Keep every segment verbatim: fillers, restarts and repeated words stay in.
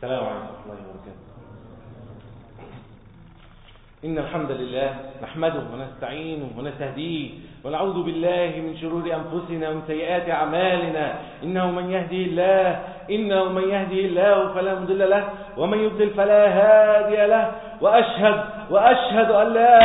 السلام عليكم ورحمة الله وبركاته. إن الحمد لله نحمده ونستعينه ونستهديه ونعوذ بالله من شرور أنفسنا ومن سيئات أعمالنا. إنه من يهدي الله إنه من يهدي الله فلا مضل له ومن يضلل فلا هادي له. وأشهد وأشهد أن لا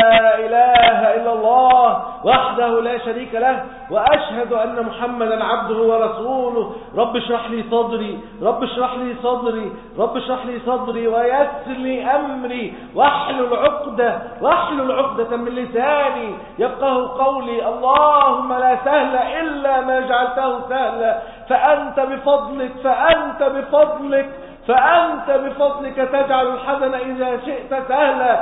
إله إلا الله وحده لا شريك له وأشهد أن محمدا عبده ورسوله. رب اشرح لي صدري رب اشرح لي صدري رب اشرح لي صدري ويسر لي أمري واحلل عقدة واحلل عقدة من لساني يفقه قولي. اللهم لا سهل إلا ما جعلته سهلا فأنت بفضلك فأنت بفضلك فأنت بفضلك تجعل الحزن إذا شئت سهلا.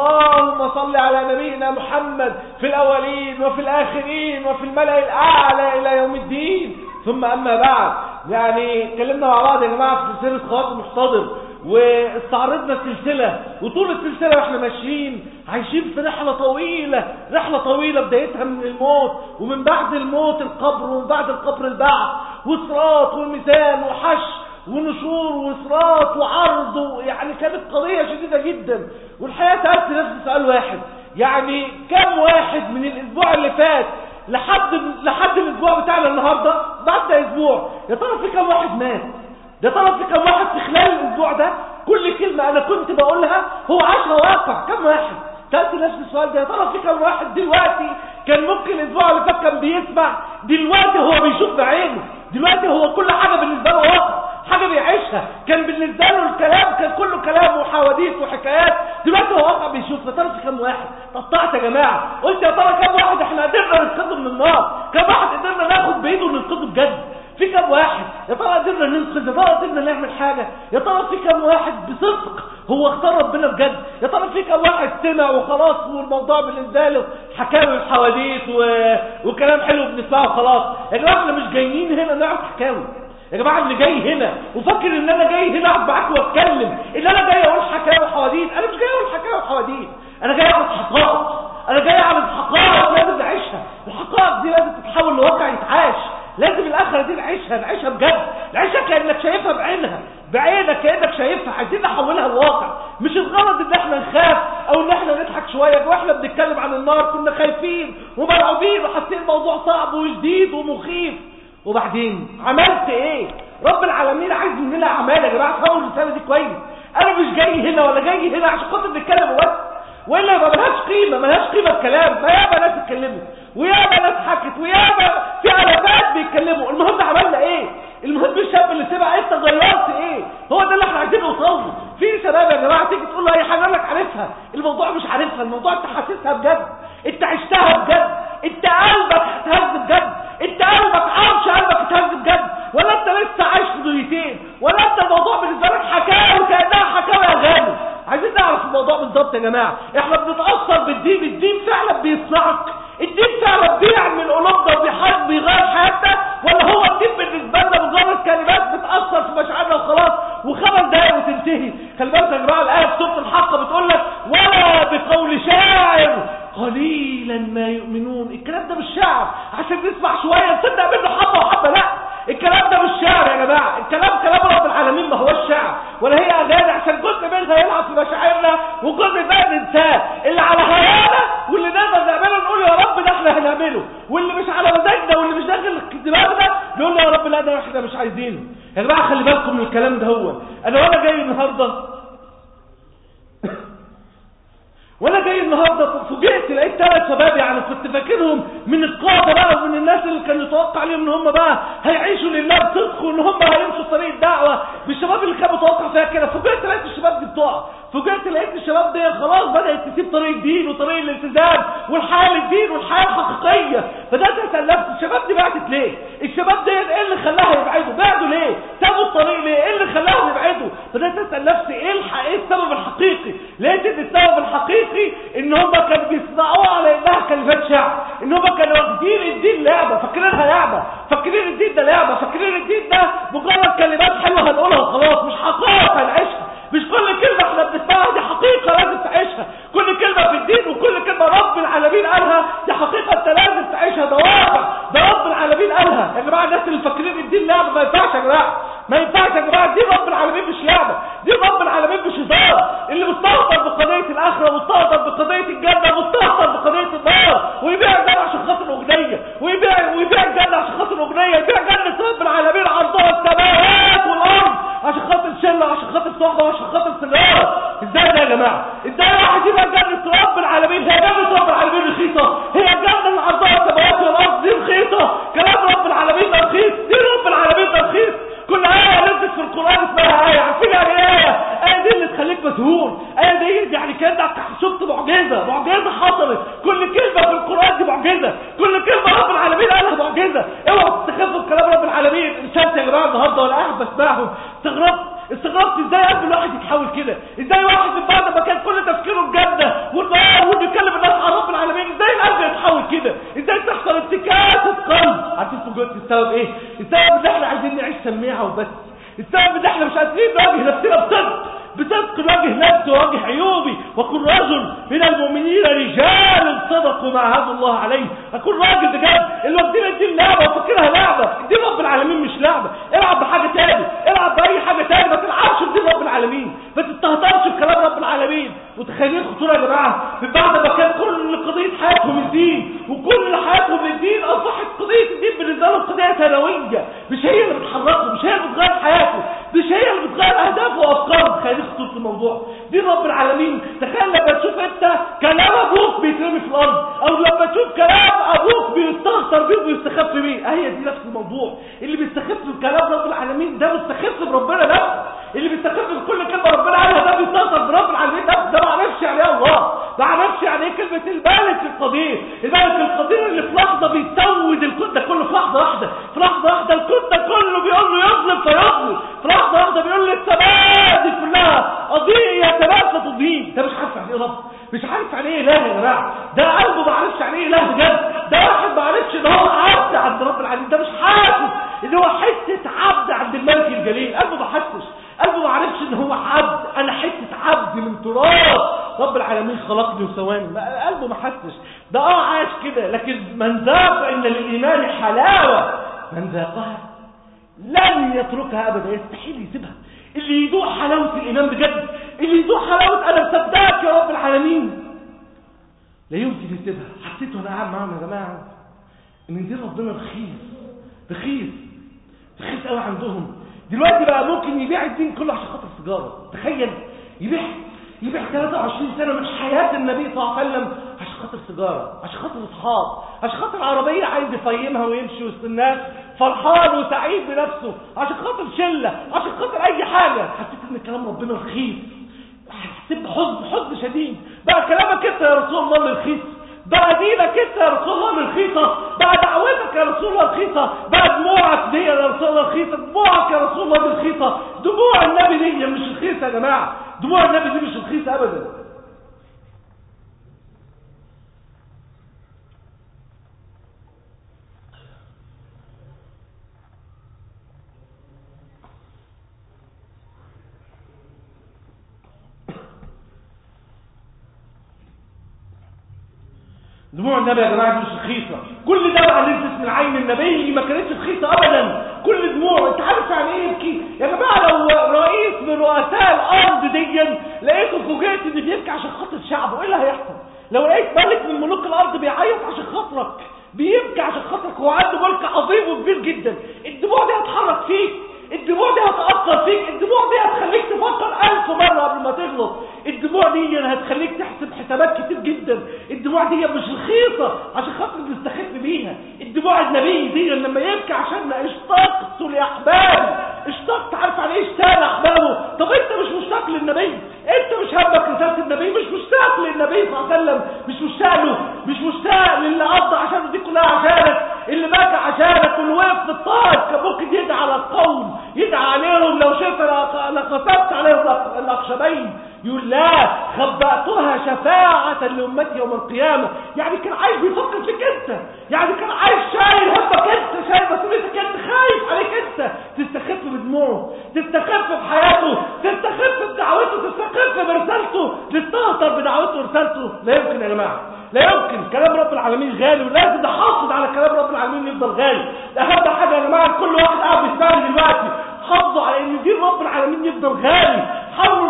اللهم صل على نبينا محمد في الأولين وفي الآخرين وفي الملأ الأعلى إلى يوم الدين. ثم أما بعد، يعني اتكلمنا مع بعض يا جماعة في سلسلة خواطر محتضر، واستعرضنا السلسلة، وطول السلسلة واحنا ماشيين عايشين في رحلة طويلة رحلة طويلة بدايتها من الموت، ومن بعد الموت القبر، ومن بعد القبر البعث وصراط والميزان وحشر ونشور وصراط وعرض. يعني كانت قضية شديدة جدا. والحقيقة سألت نفسي سؤال واحد، يعني كم واحد من الاسبوع اللي فات لحد لحد الاسبوع بتاعنا النهارده بعد اسبوع، يا ترى في كم واحد مات؟ يا ترى في كم واحد في خلال الاسبوع ده كل كلمة انا كنت بقولها هو عاشها واقع؟ كم واحد؟ سألت نفسي السؤال ده. يا ترى في كم واحد دلوقتي كان ممكن الاسبوع اللي فات كان بيسمع، دلوقتي هو بيشوف بعينه، دلوقتي هو كل حاجة بالنسبة له واقع، حاجة بيعيشها. كان بالنسبة له الكلام كان كله كلام وحواديت وحكايات، دلوقتي هو واقع بيشوف. يا ترى في كم واحد؟ قطعت يا جماعة، قلت يا ترى كم واحد احنا قدرنا ننقذه من النار؟ كم واحد قدرنا ناخد بايده وننقذه بجد؟ في كم واحد يا ترى قدرنا ننقذ؟ يا ترى قدرنا نعمل حاجة؟ يا ترى في كم واحد بصدق هو اختار ربنا بجد؟ يا ترى في كم واحد سمع وخلاص والموضوع بالنسبة له حكاوي الحواديت و... وكلام حلو بنسمعه وخلاص؟ يا جماعة احنا مش جايين هنا نعرف حكاوي يا جماعة. اللي جاي هنا وفكر ان انا جاي هنا اقعد معاك واتكلم ان انا جاي اقول حكاوي وحواديت، انا مش جاي اقول حكاوي وحواديت، انا جاي اعرض حقائق. انا جاي اعرض حقائق لازم نعيشها. الحقائق دي لازم تتحول لواقع يتعاش. لازم الاخره دي نعيشها نعيشها بجد، نعيشها كانك شايفها بعينها بعينك كانك شايفها. عايزين نحولها لواقع. مش الغرض ان احنا نخاف او ان احنا نضحك شويه. واحنا بنتكلم عن النار كنا خايفين ومرعوبين وحاسين الموضوع صعب وجديد ومخيف، وبعدين عملت ايه؟ رب العالمين عايز مننا اعمال يا جماعه. فهموا الرساله دي كويس. انا مش جاي هنا ولا جاي هنا عشان خاطر نتكلم بس، والا ما ملهاش قيمه ملهاش قيمه الكلام. ما ياما ناس اتكلمت وياما ناس حكت وياما في علامات بيتكلموا. المهم عملنا ايه؟ المهم الشاب اللي سمع انت غيرت ايه؟ هو ده اللي احنا عايزين نوصل له. في شباب يا جماعه تيجي تقول له اي حاجه يقول لك عارفها، الموضوع مش عارفها، الموضوع انت حاسسها بجد، انت عشتها بجد، انت قلبك اتهز بجد، انت قلبك عرش قلبك اتهز بجد، ولا انت لسه عايش في دنيتين، ولا انت الموضوع بالنسبه لك حكاوي كانها حكاوي اغاني. عايزين نعرف الموضوع بالظبط يا جماعه. احنا بنتاثر بالدين، الدين فعلا بيصنعك، الدين فعلا بيعمل قلوبنا وبيحارب بيغير حياتنا، ولا هو الدين بالنسبه لنا مجرد كلمات بتاثر في مشاعرنا وخلاص وخمس دقايق وتنتهي؟ خلي بالك يا جماعه، الايه في سوره الحق بتقول لك ولا بقول شاعر قليلا ما يؤمنون. الكلام ده مش شعر عشان نسمع شويه نصدق منه حبه وحبه، لا، الكلام ده مش شعر يا جماعه. الكلام كلام رب العالمين، ما هوش شعر ولا هي اغاني عشان جزء منها يلعب في مشاعرنا وجزء بقى ننساه. اللي على هوانا واللي نقدر نعمله نقول يا رب ده احنا هنعمله، واللي مش على مزاجنا واللي مش داخل دماغنا نقول يا رب لا ده احنا مش عايزينه. يا جماعه خلي بالكم من الكلام ده. هو انا وانا جاي النهارده وانا جاي النهارده فوجئت لقيت ثلاث شباب، يعني كنت فاكرهم من القاده بقى ومن الناس اللي كان يتوقع عليهم ان هم بقى هيعيشوا لله بصدق وان هم هيمشوا طريق الدعوه، بالشباب اللي كان متوقع فيها كده. فوجئت لقيت الشباب دي بتقع، فوجئت لقيت الشباب دي خلاص بدات تسيب طريق الدين وطريق الالتزام والحياه للدين والحياه الحقيقيه. بدات اسال نفسي الشباب دي بعدت ليه؟ الشباب دي ايه اللي خلاها يبعدوا؟ بعدوا ليه؟ سابوا الطريق ليه؟ ايه اللي خلاهم يبعدوا؟ بدات اسال نفسي ايه الحقيقه، السبب الحقيقي. لقيت ان السبب الحقيقي ان هم كانوا بيصنعوها على انها كلمات شعر، ان هم كانوا واخدين الدين لعبه، فاكرينها لعبه، فاكرين الدين ده لعبه، فاكرين الدين ده مجرد كلمات حلوه هنقولها وخلاص، مش حقائق هنعيشها. مش كل كلمه احنا بنسمعها دي حقيقه لازم تعيشها. كل كلمه في الدين وكل كلمه رب العالمين قالها دي حقيقه انت لازم تعيشها. ده واقع، ده رب العالمين قالها. يا جماعه الناس اللي فاكرين الدين لعبه ما ينفعش يا جماعه، ما ينفعش يا جماعه. دي رب العالمين مش لعبه، دي الجنه مستهتر بقضيه النار، ويبيع الجنه عشان خاطر الاغنيه، ويبيع ويبيع الجنه عشان خاطر الاغنيه، يبيع جنه رب العالمين عرضها السماوات والارض عشان خاطر شله، عشان خاطر صحبه، عشان خاطر سيجاره. ازاي ده يا جماعه؟ ازاي واحد يبقى جنه رب العالمين؟ هي جنه رب العالمين رخيصه؟ هي الجنه اللي عرضها السماوات والارض دي رخيصه؟ كلام رب العالمين ده رخيص؟ دي رب العالمين ده رخيص؟ كل آية نزلت في القرآن اسمها آية، عارفين يعني ايه آية؟ آية دي اللي تخليك مسهول، آية دي يعني كأنك شفت معجزة، معجزة حصلت، كل كلمة في القرآن دي معجزة، كل كلمة رب العالمين قالها معجزة. اوعوا تستخفوا بكلام رب العالمين. الشمس يا جماعة النهارده ولا قاعد بسمعهم استغربت استغربت ازاي قلب الواحد يتحول كده؟ ازاي واحد من بعد ما كان كل تفكيره الجنة والنار وبيكلم الناس عن رب العالمين، ازاي القلب يتحول كده؟ ازاي تحصل انتكاسة قلب؟ عارفين فوجئت السبب ايه؟ السبب ان احنا عايزين نعيش سميعة وبس. السبب ان احنا مش قادرين نواجه نفسنا بصدق، بصدق نواجه نفسي وواجه عيوبي، واكون رجل من المؤمنين رجال صدقوا ما عهد الله عليه. اكون راجل بجد اللي واخدين الدين لعبه وفاكرها لعبه. الدين رب العالمين مش لعبه. العب بحاجه تاني، العب باي حاجه تاني، ما تلعبش بدين رب العالمين، ما تستهترش بكلام رب العالمين. متخيلين الخطوره يا جماعه؟ من بعد ما كان كل قضيه حياتهم الدين، وكل حياتهم الدين، اصبحت قضيه الدين بالنسبه لهم قضيه ثانويه، مش هي اللي بتحركهم، مش هي اللي بتغير حياته، مش هي اللي بتغير اهدافه وافكاره. تخيل خطوره الموضوع دين رب العالمين. تخيل لما تشوف انت كلام ابوك بيترمي في الارض، او لما تشوف كلام ابوك بيستهتر بيه وبيستخف بيه. هي دي نفس الموضوع. اللي بيستخف بكلام رب العالمين ده مستخف بربنا نفسه، اللي بيستخف بكل كلمه ربنا قالها ده بيستهتر برب العالمين نفسه. ده ما عرفش يعني ايه الله، ما عرفش يعني ايه كلمه الملك القدير. الملك القدير اللي في لحظه بيسود الكون ده كله، في لحظه واحده، في لحظه واحده الكون ده كله بيقول له يظلم فيظلم، في لحظه واحده بيقول له السماء دي كلها اضيء يا سماء فتضيء. ده مش عارف يعني ايه رب، مش عارف يعني ايه اله يا جماعه. ده قلبه ما عرفش يعني ايه اله بجد. ده واحد ما عرفش ان هو عبد عند رب العالمين. ده مش حاسس ان هو حته عبد عند الملك الجليل. قلبه ما حسش، قلبه ما عرفش ان هو عبد. انا حته عبد من تراب رب العالمين خلقني وسواني. قلبه ما حسش. ده اه عاش كده. لكن من ذاق ان للايمان حلاوه، من ذاقها لن يتركها ابدا، يستحيل يسيبها. اللي يذوق حلاوه الايمان بجد، اللي يذوق حلاوه انا مصدقك يا رب العالمين، لا يمكن يسيبها. حسيت وانا قاعد معاهم يا جماعه ان دين ربنا رخيص، رخيص رخيص قوي عندهم. دلوقتي بقى ممكن يبيع الدين كله عشان خاطر سيجاره. تخيل يبيع يبيع ثلاثة وعشرين سنه من حياه النبي صلى الله عليه وسلم عشان خاطر سيجاره، عشان خاطر اصحاب، عشان خاطر عربيه عايز يفيمها ويمشي وسط الناس فرحان وسعيد بنفسه، عشان خاطر شله، عشان خاطر اي حاجه. حسيت ان كلام ربنا رخيص. حسيت بحزن، حزن شديد. بقى كلامك انت يا رسول الله اللي رخيص، بقى دينك انت يا رسول الله اللي رخيصه، بقى دعوتك يا رسول الله رخيصه، بقى دموعك دي يا رسول الله رخيصه، دموعك يا رسول الله دي رخيصه. دموع النبي دي مش رخيصه يا جماعه، دموع النبي دي مش رخيصه ابدا. دموع النبي يا جماعه مش رخيصه. كل دمعه نزلت من عين النبي ما كانتش رخيصه ابدا. كل دموع، انت عارف يعني ايه يبكي يا جماعه؟ لو رئيس من رؤساء الارض دي لقيته فوجئت ان بيبكي عشان خاطر شعبه، ايه اللي هيحصل؟ لو لقيت ملك من ملوك الارض بيعيط عشان خاطرك، بيبكي عشان خاطرك، هو عنده ملك عظيم وكبير جدا، الدموع دي هتحرك فيك، الدموع دي هتأثر فيك، الدموع دي هتخليك تفكر ألف مرة قبل ما تغلط، الدموع دي هتخليك تحسب حسابات كتير جدا. الدموع دي مش رخيصة عشان خاطر نستخف بيها. الدموع النبي دي لما يبكي عشان اشتقت لأحبابي، اشتقت، عارف على ايه اشتاق لأحبابه؟ طب انت مش مشتاق للنبي؟ انت مش همك رسالة النبي؟ مش مشتاق للنبي صلى الله عليه وسلم؟ مش مشتاق له؟ مش مشتاق للي قضى عشان دي كلها عشانك، اللي بكى عشانك، واللي وقف في الطائف كان ممكن يدعي على القوم، يدعي عليهم لو شئت لخسفت عليهم الاخشبين، يقول لا خبأتها شفاعة لأمتي يوم القيامة. يعني كان عايز بيفكر فيك انت، يعني كان عايز شايل همك انت، شايل مسؤوليتك انت، خايف عليك انت. تستخف بدموعه، تستخف بحياته، تستخف بدعوته، تستخف برسالته، تستهتر بدعوته ورسالته. لا يمكن يا جماعة، لا يمكن. كلام رب العالمين غالي، ولازم نحافظ على كلام رب العالمين يفضل غالي. اهم حاجة يا جماعة كل واحد قاعد بيسمعني دلوقتي، حافظوا على ان دين رب العالمين يفضل غالي. حاولوا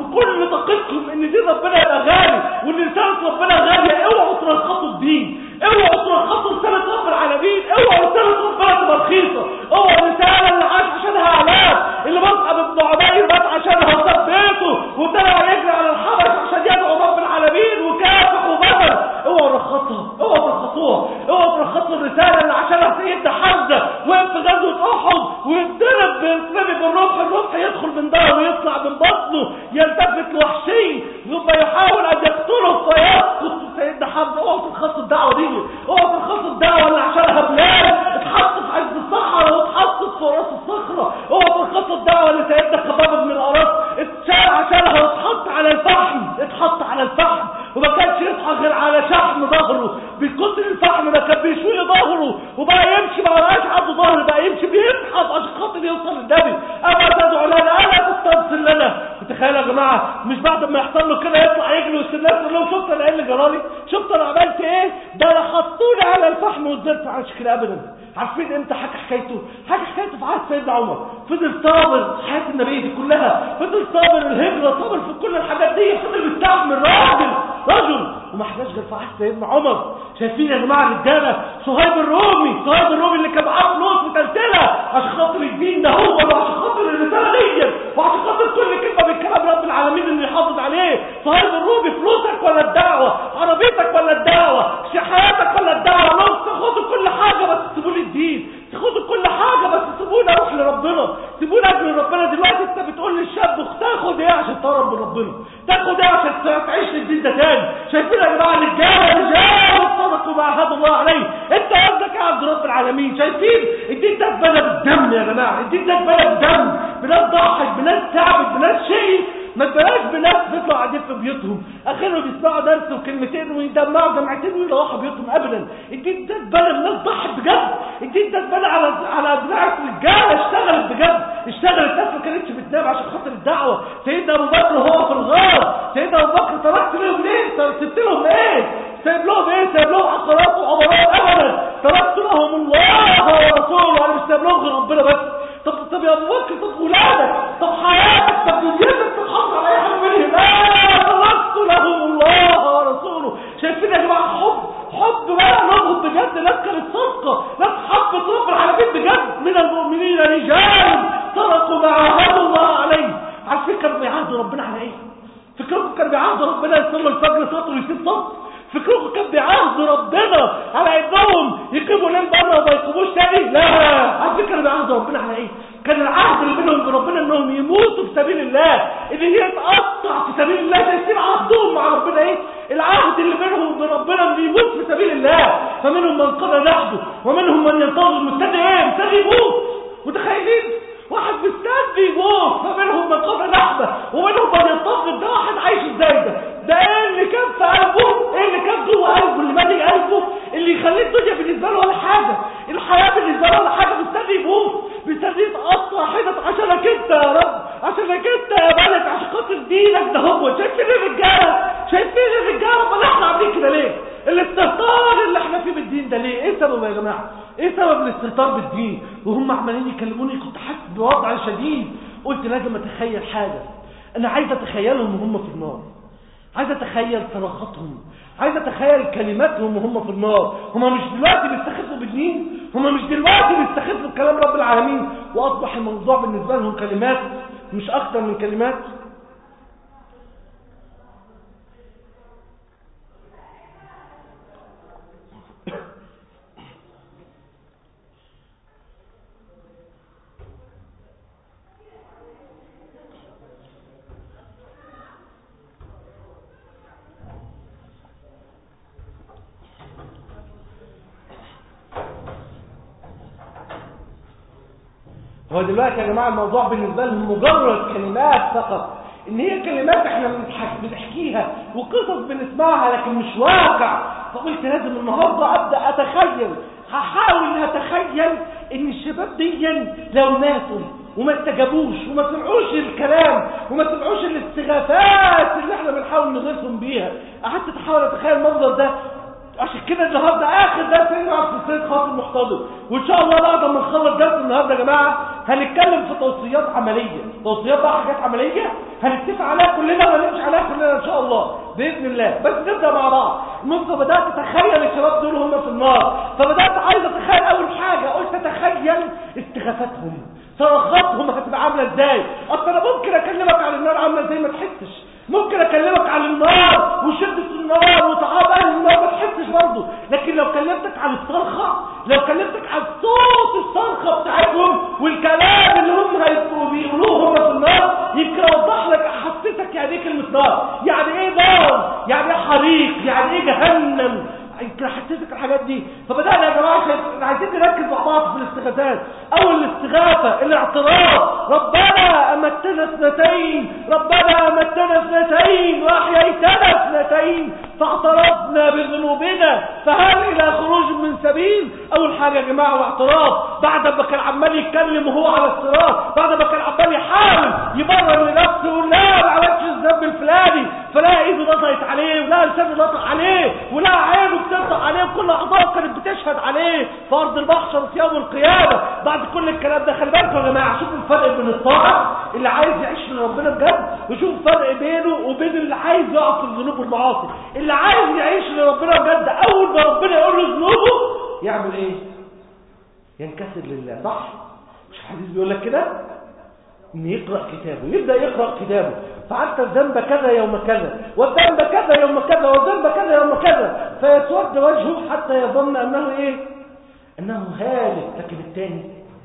وكل طاقتكم ان دين ربنا يبقى غالي وان رساله ربنا غاليه، اوعوا ترخصوا الدين، اوعوا ترخصوا رساله رب العالمين، اوعوا رساله ربنا تبقى رخيصه، اوعوا الرساله اللي عاش عشانها اعلام، اللي مصعب بن عمير مات عشانها وساب بيته وطلع يجري على الحبش عشان يدعو رب العالمين وكافح وبذل، اوعوا ترخصوها، اوعوا ترخصوها، اوعوا ترخصوا الرساله اللي عشانها سيدنا حمزه وقف في غزوه احد ويتضرب بيترمي بالرمح، الرمح يدخل من ظهره ويطلع من بطنه، يلتفت وحشي ثم يحاول ان يقتله فيسقط سيدنا حمزه. اوعوا ترخصوا الدعوه دي، اوعوا ترخصوا الدعوه اللي عشانها بلال اتحط في عز الصحراء واتحطت في راس الصخره، اوعوا ترخصوا الدعوه اللي سيدنا خباب بن الارات اتشال عشانها واتحط على الفحم، اتحط على الفحم وما كانش يصحى غير على شحم ظهره، بكتر الفحم ما كان بيشوي ظهره وبقى يمشي ما بقاش عنده ظهر، بقى يمشي بينحط عشان خاطر يوصل للنبي. اما تدعو لنا الا تستنصر لنا. تخيلوا يا جماعه مش بعد ما يحصل له كده يطلع يجري وسط الناس يقول لهم شفت انا ايه اللي جرالي؟ شفت انا عملت ايه؟ ده انا حطوني على الفحم واتزرت على كده ابدا. عارفين امتى حكى حكايته؟ حكى حكايته في عهد سيدنا عمر، فضل صابر حياه النبي دي كلها، فضل صابر الهجره، صابر في كل الحاجات دي، فضل مستحمل راجل رجل وما حكاش غير في عهد سيدنا عمر. شايفين يا جماعه الرجاله؟ صهيب الرومي، صهيب الرومي اللي كان معاه فلوس وتلتله عشان خاطر الدين ده هو وعشان خاطر الرساله دي وعشان خاطر كل كلمه من كلام رب العالمين اللي يحافظ عليه. صهيب الرومي فلوسك ولا الدعوه؟ عربيتك ولا الدعوه؟ حياتك ولا الدعوه؟ لو تاخدوا كل حاجه بس تسيبوا لي الدين، تاخدوا كل حاجه بس سيبونا اروح لربنا، سيبونا اجل ربنا. دلوقتي انت بتقول للشاب تاخد ايه عشان تقرب من ربنا؟ تاخد ايه عشان تعيش الدين ده تاني؟ شايفين يا جماعه الرجاله رجال صدقوا ما عهد الله عليه. انت قصدك يا عبد رب العالمين؟ شايفين الدين ده اتبنى بالدم يا جماعه، الدين ده اتبنى بالدم، بناس ضحت، بناس تعبت، بناس شيء، ما تبقاش بناس بيطلعوا قاعدين في بيوتهم اخرهم بيسمعوا درس وكلمتين ويدمعوا جمعتين ويروحوا بيوتهم ابدا. الدين ده اتبنى بناس ضحت بجد، الدين ده اتبنى على على دراعة رجاله اشتغلت بجد، اشتغلت ناس ما كانتش بتنام عشان خاطر الدعوه. سيدنا ابو بكر وهو في الغار، سيدنا ابو بكر تركت لهم ايه؟ سبت لهم ايه؟ سايب لهم ايه؟ سايب لهم عقارات وعمارات ابدا. تركت لهم الله ورسوله، انا مش سايب لهم غير ربنا بس. طب طب يا ابو بكر، طب ولادك، طب حياتك، طب دنيتك تتحط على اي حاجه منهم؟ لا، تركت لهم الله ورسوله. شايفين يا جماعه حب حب بقى لهم بجد، ناس كانت صادقه، ناس حبت رب العالمين بجد. من المؤمنين رجال صدقوا ما عاهدوا الله عليه. عارفين كانوا بيعاهدوا ربنا على ايه؟ فكركم كانوا بيعاهدوا ربنا يصلوا الفجر سطر ويسيب سطر؟ فكركم كان بيعاهدوا ربنا على انهم يقيموا ليل بره وما يقوموش تاني؟ لا، عارفين كانوا بيعاهدوا ربنا على ايه؟ كان العهد اللي بينهم بربنا انهم يموتوا في سبيل الله، ان هي تقطع في سبيل الله. شايفين عهدهم مع ربنا ايه؟ العهد اللي بينهم بربنا ان يموت في سبيل الله. فمنهم من قضى نحبه ومنهم من ينتظر مستني ايه؟ مستني يموت. متخيلين؟ واحد مستني يموت، فمنهم من قضى نحبه ومنهم من ينتظر. ده واحد عايش ازاي ده؟ ده ايه اللي كان في قلبه؟ ايه اللي كان جوه قلبه اللي مالي قلبه اللي يخليه الدنيا بالنسبه له ولا حاجه، الحياه بالنسبه له ولا حاجه؟ مستني يموت، مستني يتقطع حتت عشانك انت يا رب، عشانك انت يا بلد، عشان خاطر دينك ده هو. شايفين الرجاله؟ شايفين الرجاله؟ امال احنا عاملين كده ليه؟ الاستهتار اللي احنا فيه بالدين ده ليه؟ ايه سببه يا جماعه؟ ايه سبب الاستهتار بالدين؟ وهم عمالين يكلموني كنت حاسس بوضع شديد، قلت لازم اتخيل حاجه. انا عايز اتخيلهم وهم في النار، عايز اتخيل صراخاتهم، عايز اتخيل كلماتهم وهم في النار. هم مش دلوقتي بيستخفوا بالدين، هم مش دلوقتي بيستخفوا بكلام رب العالمين، واصبح الموضوع بالنسبه لهم كلمات مش اكتر من كلمات. هو دلوقتي يا جماعة الموضوع بالنسبة لهم مجرد كلمات فقط، ان هي كلمات احنا بنحكيها وقصص بنسمعها لكن مش واقع. فقلت لازم النهاردة ابدأ اتخيل، هحاول اتخيل ان الشباب دي لو ماتوا وما استجابوش وما سمعوش الكلام وما سمعوش الاستغاثات اللي احنا بنحاول نغيثهم بيها، قعدت اتحاول اتخيل المنظر ده. عشان كده النهارده اخر درس هنقعد في سلسله خاطر محتضر، وان شاء الله بعد ما نخلص درس النهارده يا جماعه هنتكلم في توصيات عمليه، توصيات بقى حاجات عمليه هنتفق عليها كلنا ونمشي عليها كلنا ان شاء الله باذن الله. بس نبدا مع بعض. المهم بدات اتخيل الشباب دول هم في النار، فبدات عايز اتخيل اول حاجه، قلت اتخيل استغاثاتهم، صرخاتهم هتبقى عامله ازاي. اصل انا ممكن اكلمك عن النار عامله ازاي ما تحسش، ممكن اكلمك عن النار وشده النار وتعب اهل النار ما تحسش برضه، لكن لو كلمتك عن الصرخه، لو كلمتك عن صوت الصرخه بتاعتهم والكلام اللي هم هيبقوا بيقولوه هم في النار، يمكن اوضح لك احسسك يعني ايه كلمه نار، يعني ايه نار، يعني ايه حريق، يعني ايه جهنم، يمكن احسسك الحاجات دي. فبدانا يا جماعه عايزين نركز مع بعض في الاستغاثات. اول الاستغاثه الاعتراف، ربنا امتنا اثنتين، ربنا امتنا اثنتين واحييتنا اثنتين فاعترفنا بذنوبنا فهل الى خروج من سبيل. اول حاجه يا جماعه الاعتراف، بعد ما كان عمال يتكلم وهو على الصراط، بعد ما كان عمال يحاول يبرر لنفسه يقول لا ما عملتش الذنب الفلاني، فلا ايده نطقت عليه ولا لسانه نطق عليه ولا عينه بتنطق عليه وكل اعضاءه كانت بتشهد عليه في ارض المحشر في يوم القيامه. بعد كل الكلام ده خلي بالكم يا جماعه، شوفوا الفرق بين الطاعه اللي عايز يعيش لربنا بجد، وشوفوا الفرق بينه وبين اللي عايز يقع في الذنوب والمعاصي. اللي عايز يعيش لربنا بجد اول ما ربنا يقول له ذنوبه يعمل ايه؟ ينكسر لله، صح؟ مش الحديث بيقول لك كده؟ ان يقرأ كتابه، يبدأ يقرأ كتابه، فعلت الذنب كذا يوم كذا والذنب كذا يوم كذا والذنب كذا يوم كذا، فيسود وجهه حتى يظن انه ايه؟ انه هالك. لكن الثاني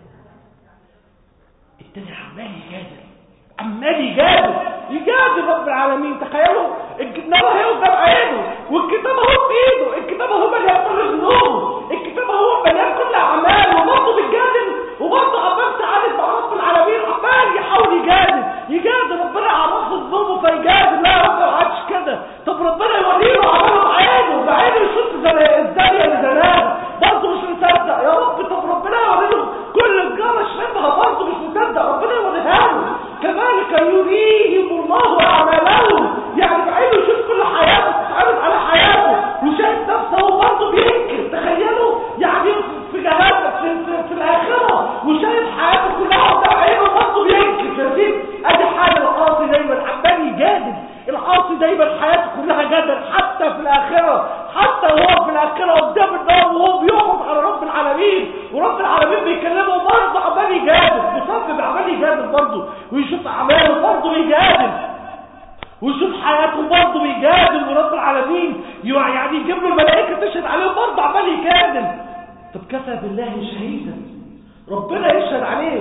الثاني عمال يجادل، عمال يجادل يجادل رب العالمين. تخيلوا الكتاب هي قدام عينه والكتاب هو في ايده، الكتاب هو مليان كل ذنوب، الكتاب هو مليان كل اعمال، وبرضه بيجادل وبرضه عمال تعالج مع رب العالمين، عمال يحاول يجادل يجادل. ربنا عرفه ذنوبه فيجادل، لا يا رب ما عادش كده. طب ربنا يوريه عمله بعينه، بعينه يشوف الزانيه اللي زناها برضه مش مصدق يا رب. طب ربنا يوريه كل الجاره شربها برضه مش مصدق، ربنا يوريها له. كذلك يريهم الله اعمالهم، يعني بعينه يشوف كل حياته تتعرض على حياته وشايف نفسه برضه بينكر. تخيلوا يعني في جهنم في, في, في الاخره وشايف حياته كلها قدام عينه برضه بينكر. شايفين؟ ادي حاجه العاصي دايما عمال يجادل، العاصي دايما حياته كلها جدل حتى في الاخره، حتى وهو في الاخره قدام النار وهو بيقعد على رب العالمين ورب العالمين بيكلمه برضه عمال يجادل، مصاب عمال يجادل برضه، ويشوف اعماله برضه بيجادل، ويشوف حياته برضه بيجادل، ورب العالمين يعني يجيب له الملائكه تشهد عليه برضه عمال يجادل. طب كفى بالله شهيدا، ربنا يشهد عليه.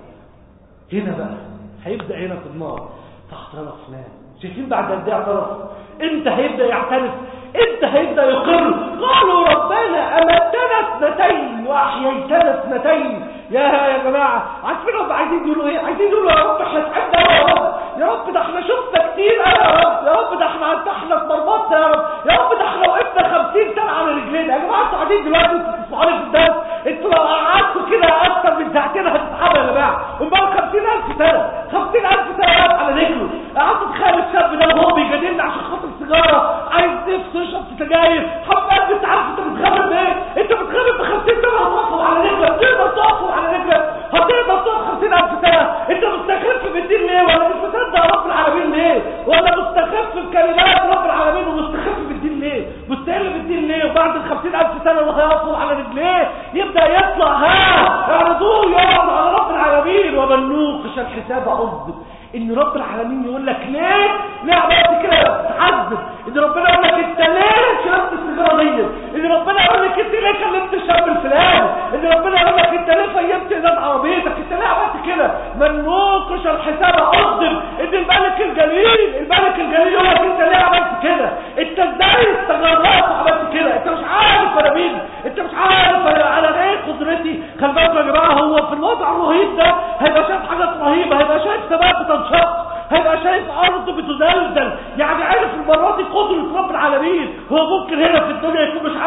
هنا بقى هيبدا هنا في النار فاعترفنا. شايفين بعد قد ايه اعترف؟ انت هيبدا يعترف، انت هيبدا يقر. قالوا ربنا امتنا اثنتين واحييتنا اثنتين. يا يا جماعه عارفين هم عايزين يقولوا ايه؟ عايزين يقولوا يا رب احنا تعبنا يا رب، يا رب ده احنا شفنا كتير يا رب، يا رب ده احنا احنا اتمرمطنا يا رب، يا رب ده احنا وقفنا خمسين سنه على رجلينا. يا جماعه انتوا قاعدين دلوقتي انتوا بتسمعوني في الدرس، انتوا لو قعدتوا كده اكتر من ساعتين هتتعبوا يا جماعه. امال خمسين ألف سنه، خمسين ألف سنه واقف على رجله. قعدت تخيل الشاب ده وهو بيجادلنا عشان خاطر سيجاره، عايز نفسه يشرب سجاير، حبايب انت عارف انت بتغامر بايه؟ انت بتغامر ب خمسين سنه هتقف على رجلك، تقدر تقف على رجلك، هتقدر تقف خمسين ألف سنه. انت مستخف بالدين ليه؟ ولا مش مصدق رب العالمين ليه؟ ولا مستخف بكلمات رب العالمين ومستخف بالدين ليه؟ مستقل بالدين ليه؟ وبعد ال خمسين ألف سنه اللي هيقفوا على رجليه يبدا يطلع ها اعرضوه يقعد على رب العالمين ومن نوقش الحساب عذب. ان رب العالمين يقول لك ليه؟ ليه عملت كده؟ تعذب. ان ربنا يقول لك انت ليه شربت السيجاره دي؟ ان ربنا يقول لك انت ليه كلمت الشاب الفلاني؟ ان ربنا يقول لك انت ليه فيمت ازاز عربيتك؟ انت ليه عملت كده؟ من نوقش الحساب عذب. ان الملك الجليل الملك الجليل يقول لك انت ليه عملت كده؟ انت ازاي استغربت وعملت كده؟ انت مش عارف انا مين، انت مش عارف انا انا ايه قدرتي. خلي بالكم يا جماعه، هو في الوضع الرهيب ده هيبقى شايف حاجات رهيبه، هيبقى شايف سماء بتنشق، هيبقى شايف ارض بتزلزل، يعني عارف المره دي قدره رب العالمين. هو ممكن هنا في الدنيا يكون مش عارف ايه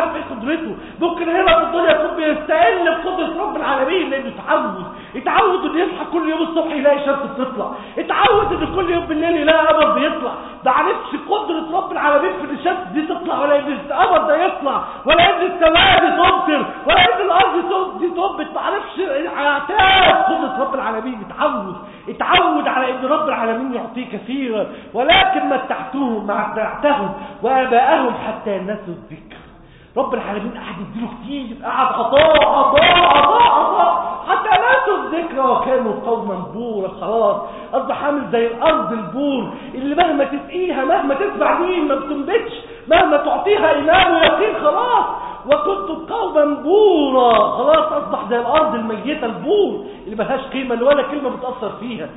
قدرته. ممكن هنا في الدنيا يكون بيستقل بقدره رب العالمين لانه اتعود اتعود انه يصحى كل يوم الصبح يلاقي شمس بتطلع، اتعود ان كل يوم بالليل يلاقي قمر بيطلع. ما عرفش قدره رب العالمين في ان الشمس دي تطلع، ولا ان القمر ده يطلع، ولا ان السماء دي تمطر، ولا ان الارض دي تنبت. ما عرفش اعتاد قدره رب العالمين. اتعود اتعود على ان رب العالمين يعطيه كثيرا، ولكن متعتهم متعتهم واباءهم حتى نسوا الذكر. رب العالمين قعد يديله كتير، قعد عطاء عطاء عطاء عطاء حتى نسوا الذكر وكانوا قوما بورا. خلاص اصبح عامل زي الارض البور اللي مهما تسقيها مهما تتبع مين ما بتنبتش، مهما تعطيها ايمان ويقين. خلاص وكنتم قوما بورا. خلاص اصبح زي الارض الميته البور اللي ملهاش قيمه ولا كلمه بتاثر فيها.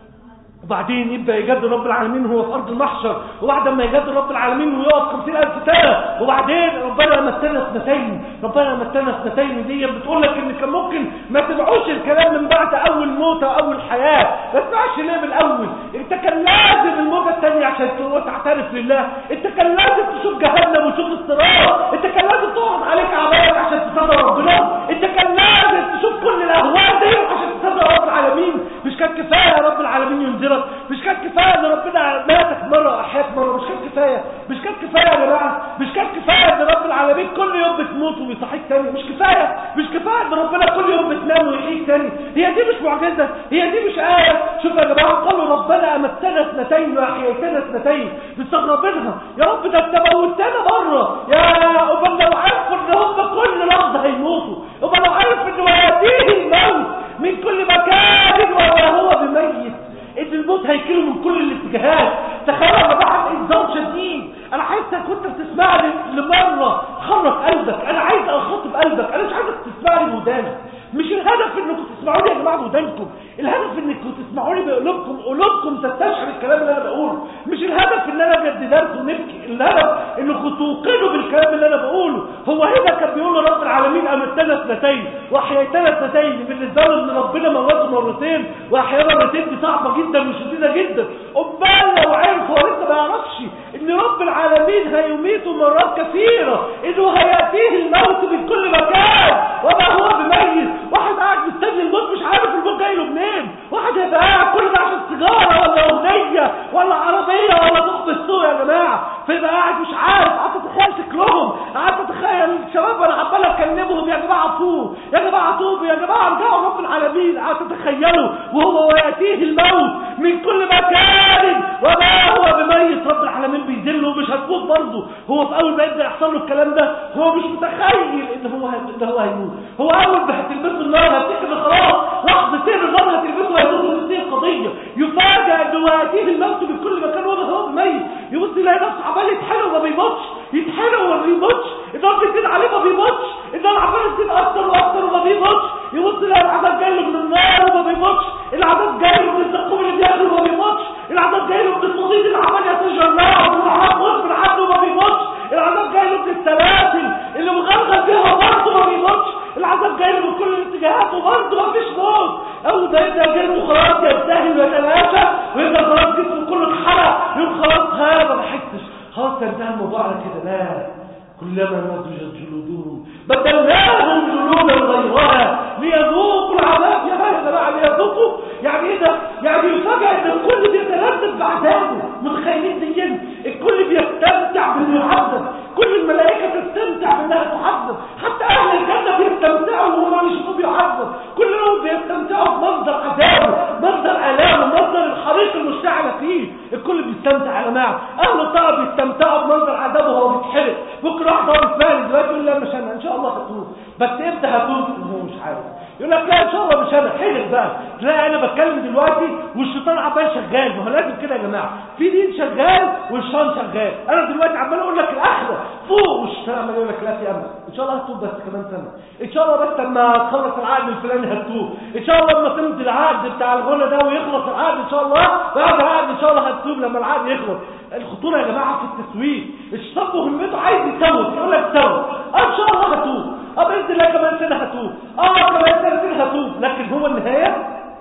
وبعدين يبدا يجد رب العالمين هو في ارض المحشر، وبعد ما يجد رب العالمين ويقف خمسين الف سنه، وبعدين ربنا متنا اثنتين. ربنا متنا اثنتين دي بتقول لك ان كان ممكن ما تبعوش الكلام من بعد اول موته واول حياه. ما تسمعش ليه من الاول؟ انت كان لازم الموجه الثانيه عشان تروح تعترف لله، انت كان لازم تشوف جهنم وتشوف الصراط، انت كان لازم تعرض عليك اعمالك عشان تصدق ربنا، انت كان لازم تشوف كل الاهوال دي عشان تصدق رب العالمين. مش كان كفايه رب العالمين ينذرك؟ مش كان كفايه ان ربنا ماتك مره واحياك مره؟ مش كان كفايه؟ مش كان كفايه يا جماعه؟ مش كان كفايه ان رب العالمين كل يوم بتموت وبيصحيك تاني؟ مش كفايه؟ مش كفايه ان ربنا كل يوم بتنام ويحييك تاني؟ هي دي مش معجزه؟ هي دي مش ايه؟ شوف يا جماعه، قالوا ربنا امتنا اثنتين واحييتنا اثنتين. مستغربينها، يا رب ده انت موتنا مره، يا امال لو عرفوا ان هم كل لحظه هيموتوا، امال لو عرف ان وياتيه الموت من كل مكان وما هو بميت، ان الموت هيجيله من كل الاتجاهات. تخيل لما بعد انذار شديد، انا عايزك كنت بتسمعني لمره خرج قلبك، انا عايز اخاطب قلبك، انا مش عايزك تسمعني بودانك. مش الهدف انكم تسمعوني يا جماعه بودانكم، الهدف انكم تسمعوني بقلوبكم، قلوبكم تستشعر الكلام اللي انا بقوله. مش الهدف ان انا ادي درس ونبكي، الهدف انكم توقنوا بالكلام اللي انا بقوله. هو هنا كان بيقول رب العالمين امتنا اثنتين واحييتنا اثنتين، بالنسبه له ان ربنا موته مرتين واحيانا مرتين دي صعبه جدا وشديده جدا. امال لو عرف هو لسه ما يعرفش ان رب العالمين هيميته مرات كثيره، انه هياتيه الموت من كل مكان وما هو بميت. واحد قاعد مستني الموت مش عارف الموت جاي له منين، واحد هيبقى قاعد كل ده عشان سيجاره ولا اغنيه ولا عربيه ولا ضغط السوق يا جماعه، فيبقى قاعد مش عارف. قعدت اتخيل شكلهم، قعدت اتخيل الشباب وانا عمال اكلمهم، يا جماعه طوب يا جماعه طوب يا جماعه ارجعوا رب العالمين. قعدت اتخيلوا وهو وياتيه الموت من كل مكان وما هو بميت. رب العالمين بيذله ومش هتموت برضه. هو في اول ما يبدا يحصل له الكلام ده هو مش متخيل ان هو ان هو هيموت. هو اول ما هتلبسه النار هتفتكر خلاص لحظتين النار هتلبسه هيموت وتنتهي القضيه. يفاجئ انه ياتيه الموت من كل مكان وما هو بميت. يبص يلاقي نفسه عمال يتحرق وما بيموتش، يتحرق وما بيموتش، النار بتزيد عليه ما بيموتش، النار عماله تزيد اكتر واكتر وما بيموتش. يبص يلاقي العذاب جاي له من النار وما بيموتش، العذاب جاي له من الزقوم اللي بياكل وما بيموتش، العذاب جاي له من الصديد اللي عمال يتجرع والعذاب غصب عنه وما بيموتش، العذاب جاي له من السلاسل اللي مغلغل فيها برضه ما بيموتش، العذاب جاي له من كل الاتجاهات وبرضه ما فيش موت. اول ما يبدا جسمه خلاص ينتهي ويتلاشى ويبدا خلاص جسمه كله اتحرق، يقول خلاص ها ما بحسش، خلاص انتهى الموضوع على كده. لا، كلما نضجت جلودهم بدلناهم جلودا غيرها ليذوقوا العذاب. يا جماعه ليذوقوا يعني ايه ده؟ يعني يفاجئ ان الكل بيتلذذ بعذابه. متخيلين دي؟ الكل بيستمتع بانه يعذب، كل الملائكه تستمتع بانها تعذب، حتى اهل الجنه بيستمتعوا وهم يشوفوه بيعذب، كلهم بيستمتعوا بمنظر عذابه، منظر الامه، منظر الحريق المشتعل فيه. الكل بيستمتع يا جماعه. اهل الطاعه بيستمتعوا بمنظر عذابه وهو بيتحرق. بكره واحد ضابط فارس دلوقتي يقول لا مش انا، ان شاء الله هتوب، بس امتى هتوب؟ هو مش عارف. يقول لك لا ان شاء الله مش انا. حلف بقى، تلاقي انا بتكلم دلوقتي والشيطان عمال شغال. ما هو لازم كده يا جماعه، في دين شغال والشيطان شغال. انا دلوقتي عمال اقول لك الاخره فوق والشيطان عمال يقول لك لا في امل، ان شاء الله هتوب بس كمان سنه، ان شاء الله بس لما تخلص العقد الفلاني هتوب، ان شاء الله لما تمضي العقد بتاع الغنى ده ويخلص العقد ان شاء الله، بعد العقد ان شاء الله هتوب لما العقد يخلص. الخطوره يا جماعه في التسويف. الشيطان مهمته عايز يسوف، يقول لك سوف ان شاء الله هتوب، اه باذن الله كمان سنه هتوب، اه كمان سنتين هتوب، لكن هو النهايه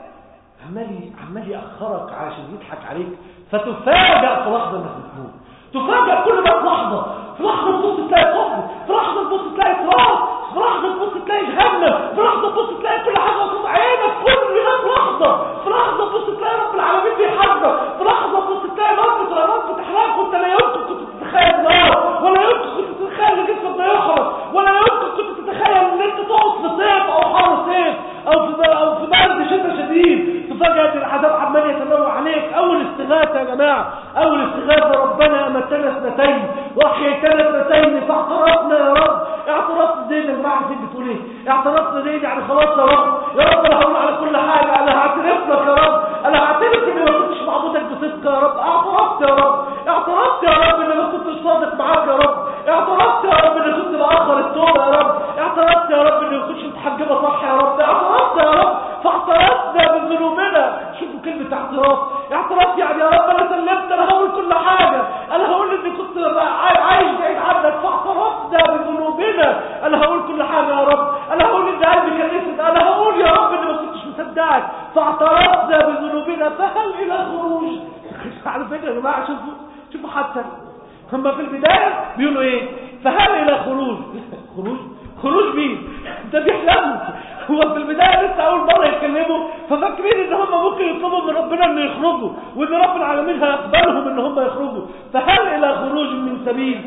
عمال عمال ياخرك عشان يضحك عليك، فتفاجئ في لحظه انك بتموت. تفاجئ كل ما في لحظه، في لحظه تبص تلاقي قبر، في لحظه تبص تلاقي جهنم. في لحظه تبص تلاقي كل حاجه قصاد عينك، كل ده في لحظه. في لحظه تبص تلاقي رب العالمين بيحاسبك. في لحظه تبص تلاقي رب طيارات بتحرقك وانت لا يمكن كنت تتخيل نار، ولا يمكن كنت تتخيل ان جسمك ده يخرج، ولا يمكن كنت تتخيل ان انت تقعد في صيف او حر صيف او في او في برد شتاء شديد. ففجأة العذاب عمال يتنوع عليك. اول استغاثه يا جماعه، اول استغاثه ربنا امتنا اثنتين واحييتنا اثنتين فاعترفنا يا رب. اعترفت زي يا جماعه عارفين بتقول ايه؟ اعترفت زي يعني خلاص يا رب، يا رب انا هقول على كل حاجه، انا هعترف لك يا رب، انا هعترف اني ما كنتش معبودك بصدق يا رب، اعترفت يا رب، اعترفت يا رب اني ما كنتش صادق معاك يا رب، اعترفت يا رب اني كنت باخر التوبه يا رب، اعترفت يا رب اني ما كنتش متحجبه صح يا رب، اعترفت يا رب فاعترفنا بذنوبنا. شوفوا كلمه اعتراف، اعتراف يعني يا رب انا سلمت، انا هقول كل حاجه، انا هقول اني كنت عايش بعيد عنك فاعترفنا بذنوبنا، انا هقول كل حاجه يا رب، انا هقول ان قلبي كان اسود، انا هقول يا رب اني ما كنتش مصدقك فاعترفنا بذنوبنا فهل الى خروج. على فكره يا جماعه شوفوا شوفوا حتى هم في البدايه بيقولوا ايه؟ فهل الى خروج. خروج خروج مين؟ ده بيحلموا. هو في البدايه لسه اول مره يتكلموا ففاكرين ان هم ممكن يطلبوا من ربنا ان يخرجوا وان رب العالمين هيقبلهم ان هم يخرجوا. فهل الى خروج من سبيل؟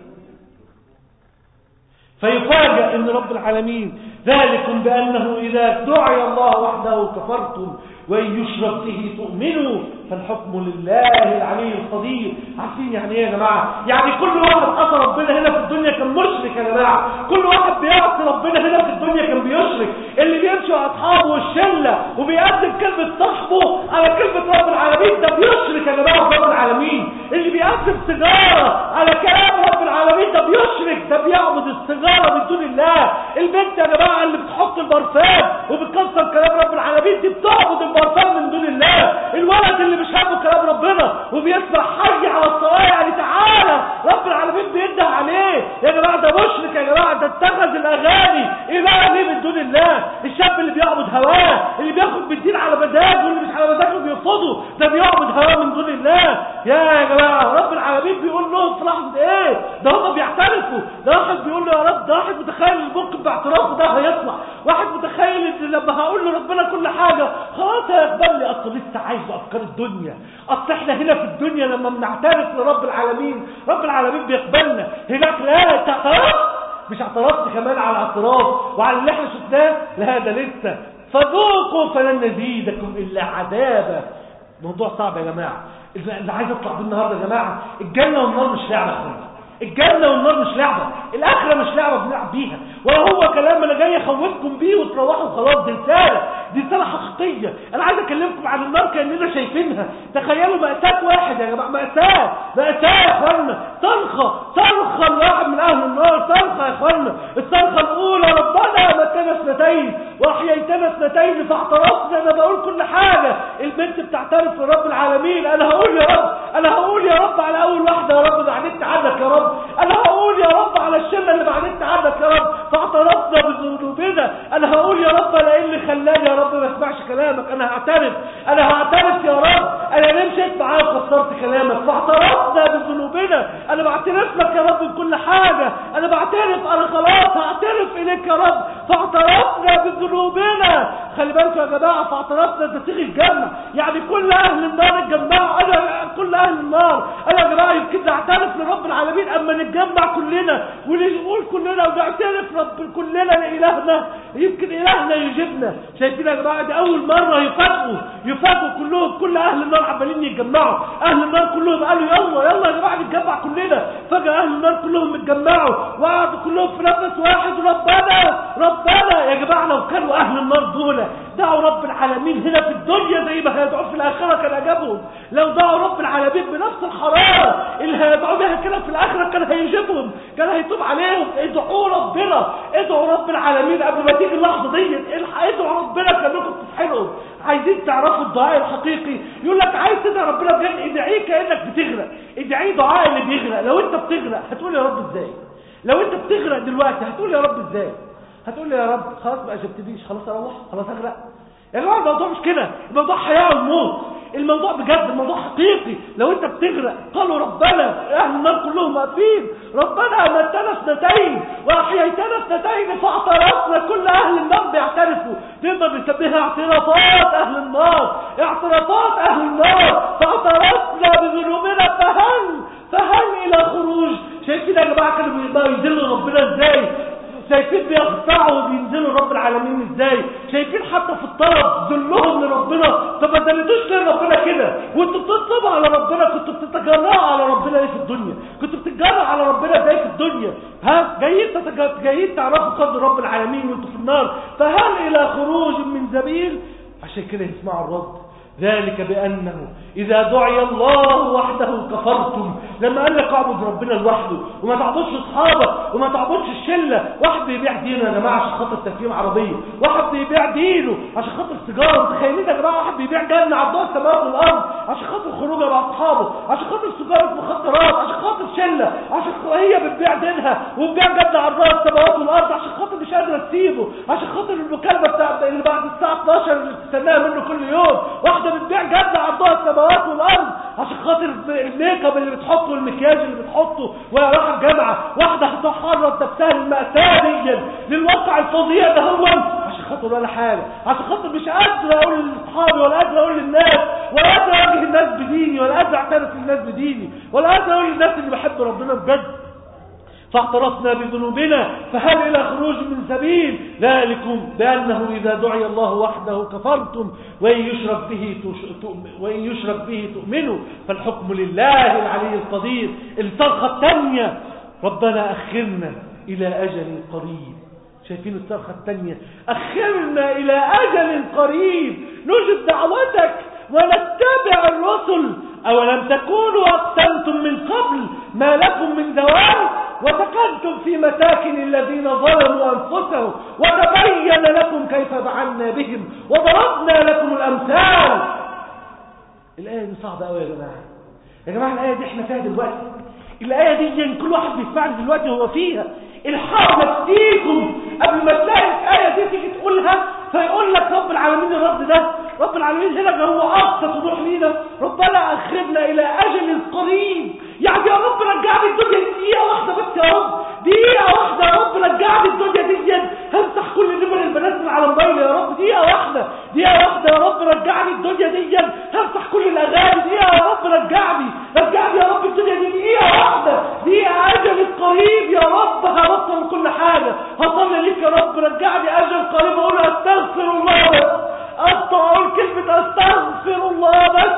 فيفاجأ ان رب العالمين ذلكم بانه اذا دعي الله وحده كفرتم وان يشرك به تؤمنوا فالحكم لله العلي القدير. عارفين يعني ايه يا جماعه؟ يعني كل واحد عصى ربنا هنا في الدنيا كان مشرك يا جماعه، كل واحد بيعصي ربنا هنا في الدنيا كان بيشرك. اللي بيمشي مع اصحابه والشله وبيقدم كلمه صاحبه على كلمه رب العالمين ده بيشرك يا جماعه برب العالمين. اللي بيقدم سيجاره على كلام رب العالمين ده بيشرك، ده بيعبد السيجاره من دون الله. البنت يا جماعه اللي بتحط البرفان وبتكسر كلام رب العالمين دي بتعبد البرفان من دون الله. الولد اللي مش هامه كلام ربنا وبيسمع حي على الصلاه يعني تعالى رب العالمين بينده عليه يا جماعه ده مشرك يا جماعه، ده اتخذ الاغاني اله ليه من دون الله. الشاب اللي بيعبد هواه اللي بياخد بالدين على مزاجه واللي مش على مزاجه بيرفضه ده بيعبد هواه من دون الله. يا جماعه رب العالمين بيقول لهم في لحظه ايه؟ ده هم بيعترفوا. ده واحد بيقول له يا رب، ده واحد متخيل الممكن باعترافه ده هيطلع، واحد متخيل ان لما هقول لربنا كل حاجه خلاص هيقبلني. اصل لسه عايز افكار الدنيا، اصل احنا هنا في الدنيا لما بنعترف لرب العالمين رب العالمين بيقبلنا، هناك لا تعترف مش اعترفت كمان على اعتراف وعلى اللي احنا شفناه، لا ده لسه فذوقوا فلن نزيدكم الا عذابا. موضوع صعب يا جماعه. اللي عايز اطلع بيه النهارده يا جماعه الجنه والنار مش لعبه خالص، الجنة والنار مش لعبة، الآخرة مش لعبة بنلعب بيها، ولا هو كلام أنا جاي أخوفكم بيه وتروحوا خلاص. دي رسالة، دي رسالة حقيقية. أنا عايز أكلمكم عن النار كأننا شايفينها. تخيلوا مأساة واحد يا جماعة، مأساة مأساة يا إخوانا، صرخة صرخة الواحد من أهل النار، صرخة يا إخوانا. الصرخة الأولى ربنا أمتنا اثنتين وأحييتنا اثنتين فاعترفنا. أنا بقول كل حاجة. البنت بتعترف لرب العالمين، أنا هقول يا رب، أنا هقول يا رب على أول واحدة يا رب بعدت عنك يا رب، انا هقول يا رب على الشله اللي بعدت عنك يا رب فاعترفنا بذنوبنا. انا هقول يا رب انا ايه اللي خلاني يا رب ما اسمعش كلامك، انا هعترف انا هعترف يا رب انا ليه مشيت معاك وكسرت كلامك فاعترفنا بذنوبنا. انا بعترف لك يا رب بكل حاجه، انا بعترف، انا خلاص هعترف اليك يا رب فاعترفنا بذنوبنا. خلي بالكم يا جماعه فاعترفنا ده صيغه الجمع، يعني كل اهل النار اتجمعوا. انا كل اهل النار انا يا جماعه يمكن نعترف لرب العالمين اما نتجمع كلنا ونقول كلنا ونعترف رب كلنا لإلهنا يمكن إلهنا يجيبنا. شايفين يا جماعه دي اول مره يفاجئوا يفاجئوا كلهم، كل اهل النار عمالين يتجمعوا، اهل النار كلهم قالوا يلا يلا يا جماعه نتجمع كلنا. فجاه اهل النار كلهم اتجمعوا وقعدوا كلهم في نفس واحد ربنا ربنا. يا جماعه لو كانوا اهل النار دول دعوا رب العالمين هنا في الدنيا زي ما هيدعوا في الاخره كان اجابهم. لو دعوا رب العالمين بنفس الحراره اللي هيدعوا بها كده في الاخره كان هيجيبهم، كان هيتوب عليهم. ادعوا ربنا، ادعوا رب العالمين قبل ما تيجي اللحظه دي، ادعوا ربنا كانكم بتسحلوا. عايزين تعرفوا الدعاء الحقيقي؟ يقول لك عايز تدعي ربنا بجد ادعيه كانك بتغرق، ادعيه دعاء اللي بيغرق. لو انت بتغرق هتقول يا رب ازاي؟ لو انت بتغرق دلوقتي هتقول يا رب ازاي؟ هتقول لي يا رب خلاص ما اجبتنيش، خلاص اروح، خلاص اغرق. يا جماعه الموضوع مش كده، الموضوع حياه وموت، الموضوع بجد، الموضوع حقيقي. لو انت بتغرق قالوا ربنا اهل النار كلهم واقفين، ربنا امتنا اثنتين واحييتنا اثنتين فاعترفنا، كل اهل النار بيعترفوا، تقدر نسميها اعترافات اهل النار، اعترافات اهل النار، فاعترفنا بذنوبنا فهل فهل الى خروج. شايفين يا جماعه كانوا بيقدروا يذلوا ربنا ازاي؟ شايفين بيخضعوا وبينزلوا رب العالمين ازاي؟ شايفين حتى في الطلب ذلهم لربنا. طب ما دلتوش ليه ربنا كده؟ وانتوا بتطلبوا على ربنا، كنتوا بتتجرأوا على ربنا ليه في الدنيا؟ كنتوا بتتجرأوا على ربنا ازاي في الدنيا؟ ها جايين جايين تعرفوا قدر رب العالمين وانتوا في النار، فهل الى خروج من سبيل؟ عشان كده يسمعوا الرد، ذلك بأنه إذا دعي الله وحده كفرتم. لما قال لك اعبد ربنا لوحده وما تعبدش اصحابك وما تعبدش الشله، واحد بيبيع دينه يا جماعه عشان خاطر تفهيم عربيه، واحد بيبيع دينه عشان خاطر سيجاره، متخيلين يا جماعه واحد بيبيع جنه عبد السماوات والارض عشان خاطر خروجه مع اصحابه، عشان خاطر سيجاره مخدرات، عشان خاطر شله، عشان هي بتبيع دينها وبتبيع جنه عبد السماوات والارض عشان خاطر مش قادره تسيبه، عشان خاطر المكالمه بتاع اللي بعد الساعه اتناشر اللي بتستناها منه كل يوم، واحده بتبيع جنه عبد السماوات والارض عشان خاطر الميك اب اللي بتحطه والمكياج اللي بتحطه وهي رايحه الجامعه، واحده هتحرض نفسها للمأساة دي للواقع الفظيع ده هو عشان خاطر ولا حاجه، عشان خاطر مش قادر اقول لاصحابي ولا قادر اقول للناس ولا قادر اواجه الناس بديني ولا قادر اعترف للناس بديني ولا قادر اقول للناس اللي بحب ربنا بجد. فاعترفنا بذنوبنا فهل الى خروج من سبيل، ذلكم بانه اذا دعي الله وحده كفرتم وان يشرك به وان يشرك به تؤمنوا فالحكم لله العلي القدير. الصرخه الثانيه ربنا اخرنا الى اجل قريب. شايفين الصرخه الثانيه؟ اخرنا الى اجل قريب نجب دعوتك ونتبع الرسل، أولم تكونوا أقسمتم من قبل ما لكم من زوال وسكنتم في مساكن الذين ظلموا أنفسهم وتبين لكم كيف فعلنا بهم وضربنا لكم الأمثال. الآية دي صعبة قوي يا جماعة. يا جماعة الآية دي احنا فيها دلوقتي، الآية دي يعني كل واحد بيسمعني دلوقتي هو فيها. الحرب تديكم قبل ما تلاقي الآية دي تيجي تقولها فيقول لك رب العالمين الرد ده. رب العالمين هنا هو أقصى طموح لينا، ربنا أخرنا إلى أجل قريب. يعني يا رب رجعني الدنيا دي دقيقة واحدة بس يا رب، دقيقة واحدة يا رب رجعني الدنيا دي، همسح كل نمر البنات من على موبايلي يا رب، دقيقة واحدة دقيقة واحدة يا رب رجعني الدنيا دي، همسح كل الأغاني، دقيقة يا رب رجعني رجعني يا رب الدنيا دي، دقيقة واحدة دقيقة أجل قريب يا رب، هبطل كل حاجة هصلي ليك يا رب رجعني أجل قريب. أقول أستغفر الله بس، أقول كلمة أستغفر الله بس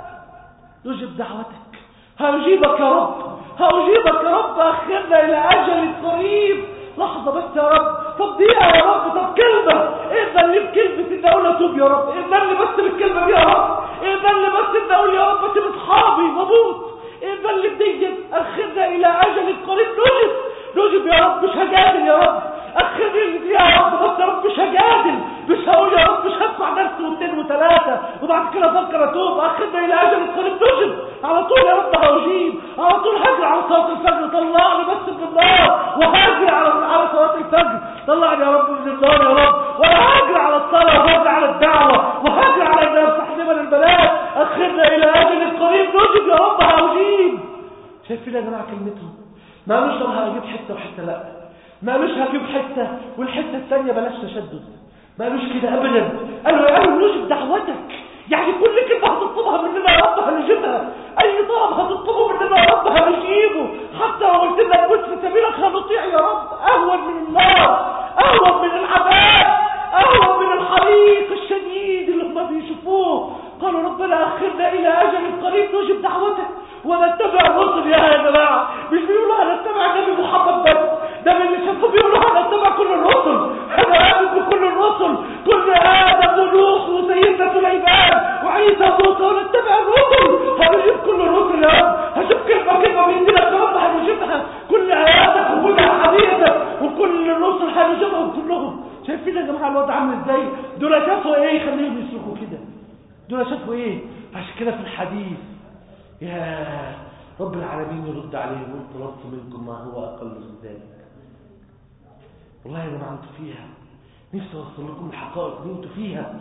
يجب دعوتك، هأجيبك يا رب هأجيبك يا رب. أخرنا إلى أجل قريب، لحظة بس يا رب، طب دقيقة يا رب، طب كلمة، إذن لي بكلمة إن أقول أتوب يا رب، إذن لي بس بالكلمة دي يا رب، إذن لي بس إن أقول يا رب أسيب أصحابي وأموت، إذن لي بديت. أخرنا إلى أجل قريب، نجب نجب يا رب، مش هجادل يا رب، أخرني يا رب بس يا رب، مش هجادل، مش هقول يا رب، مش هدفع درس واثنين وثلاثة وبعد كده أفكر أتوب. أخرنا إلى أجل قريب، نجب على طول يا رب، هأجيب على طول، هجري على صلاة الفجر، طلعني بس من النار، وهجري على على صلاة الفجر، طلعني يا رب من النار يا رب، وهجري على الصلاة وهجري على الدعوة وهجري على إن أمسح نمر البنات. أخرنا إلى أجل قريب، نجب يا رب، هأجيب. شايفين يا جماعة كلمتهم؟ ما مش طب هجيب حتة وحتة، لا ما مش هجيب حتة والحتة الثانية بلاش تشدد، ما مش كده أبدا. قالوا يا قالوا نجب دعوتك، يعني كل كلمة هتطلبها مننا يا رب هنجيبها، أي طلب هتطلبه مننا يا رب هنجيبه، حتى لو قلت لنا نموت في سبيلك هنطيع يا رب. أهون من النار، أهون من العذاب، أهون من الحريق الشديد اللي هم بيشوفوه. قالوا ربنا أخرنا إلى أجل قريب نجب دعوتك ونتبع الرسل. يا جماعة مش بيقولوا هنتبع النبي محمد بس، ده من اللي شافوا بيقولوا هنتبع كل الرسل، انا آمن بكل الرسل، كل آدم ونوح وسيدنا سليمان وعيسى وموسى، ونتبع الرسل، هنجيب كل الرسل يا رب، هشوف كلمة كلمة بيدينا يا رب هنجيبها، كل آياتك وكل حديثك وكل الرسل هنجيبهم كلهم. شايفين يا جماعة الوضع عامل ازاي؟ دول شافوا ايه يخليهم يسلكوا كده؟ دول شافوا ايه؟ عشان كده في الحديث يا رب العالمين يرد عليهم وانت طلبت منكم ما هو اقل من ذلك. والله يا جماعه انتوا فيها، نفسي اوصل لكم الحقائق دي، انتوا فيها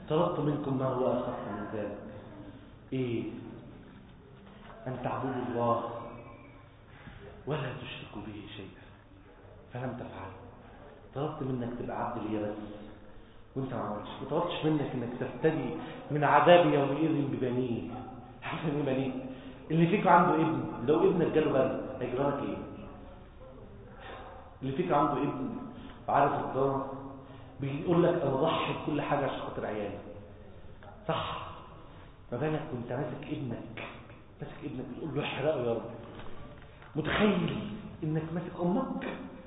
طلبت منكم ما هو أخف من ذلك. إيه؟ أن تعبدوا الله ولا تشركوا به شيئا، فلم تفعلوا. طلبت منك تبقى عبد لي بس وانت ما عملتش. ما طلبتش منك انك تفتدي من عذاب يومئذ ببنيه. حسن ايه بنيه؟ اللي فيك عنده ابن، لو ابنك جاله برد هيجرى لك ايه؟ اللي فيك عنده ابن وعارف الضرر بيقول لك انا ضحي بكل حاجه عشان خاطر عيالي، صح؟ ما بالك وانت ماسك ابنك، ماسك ابنك بتقول له احرقه يا رب. متخيل انك ماسك امك،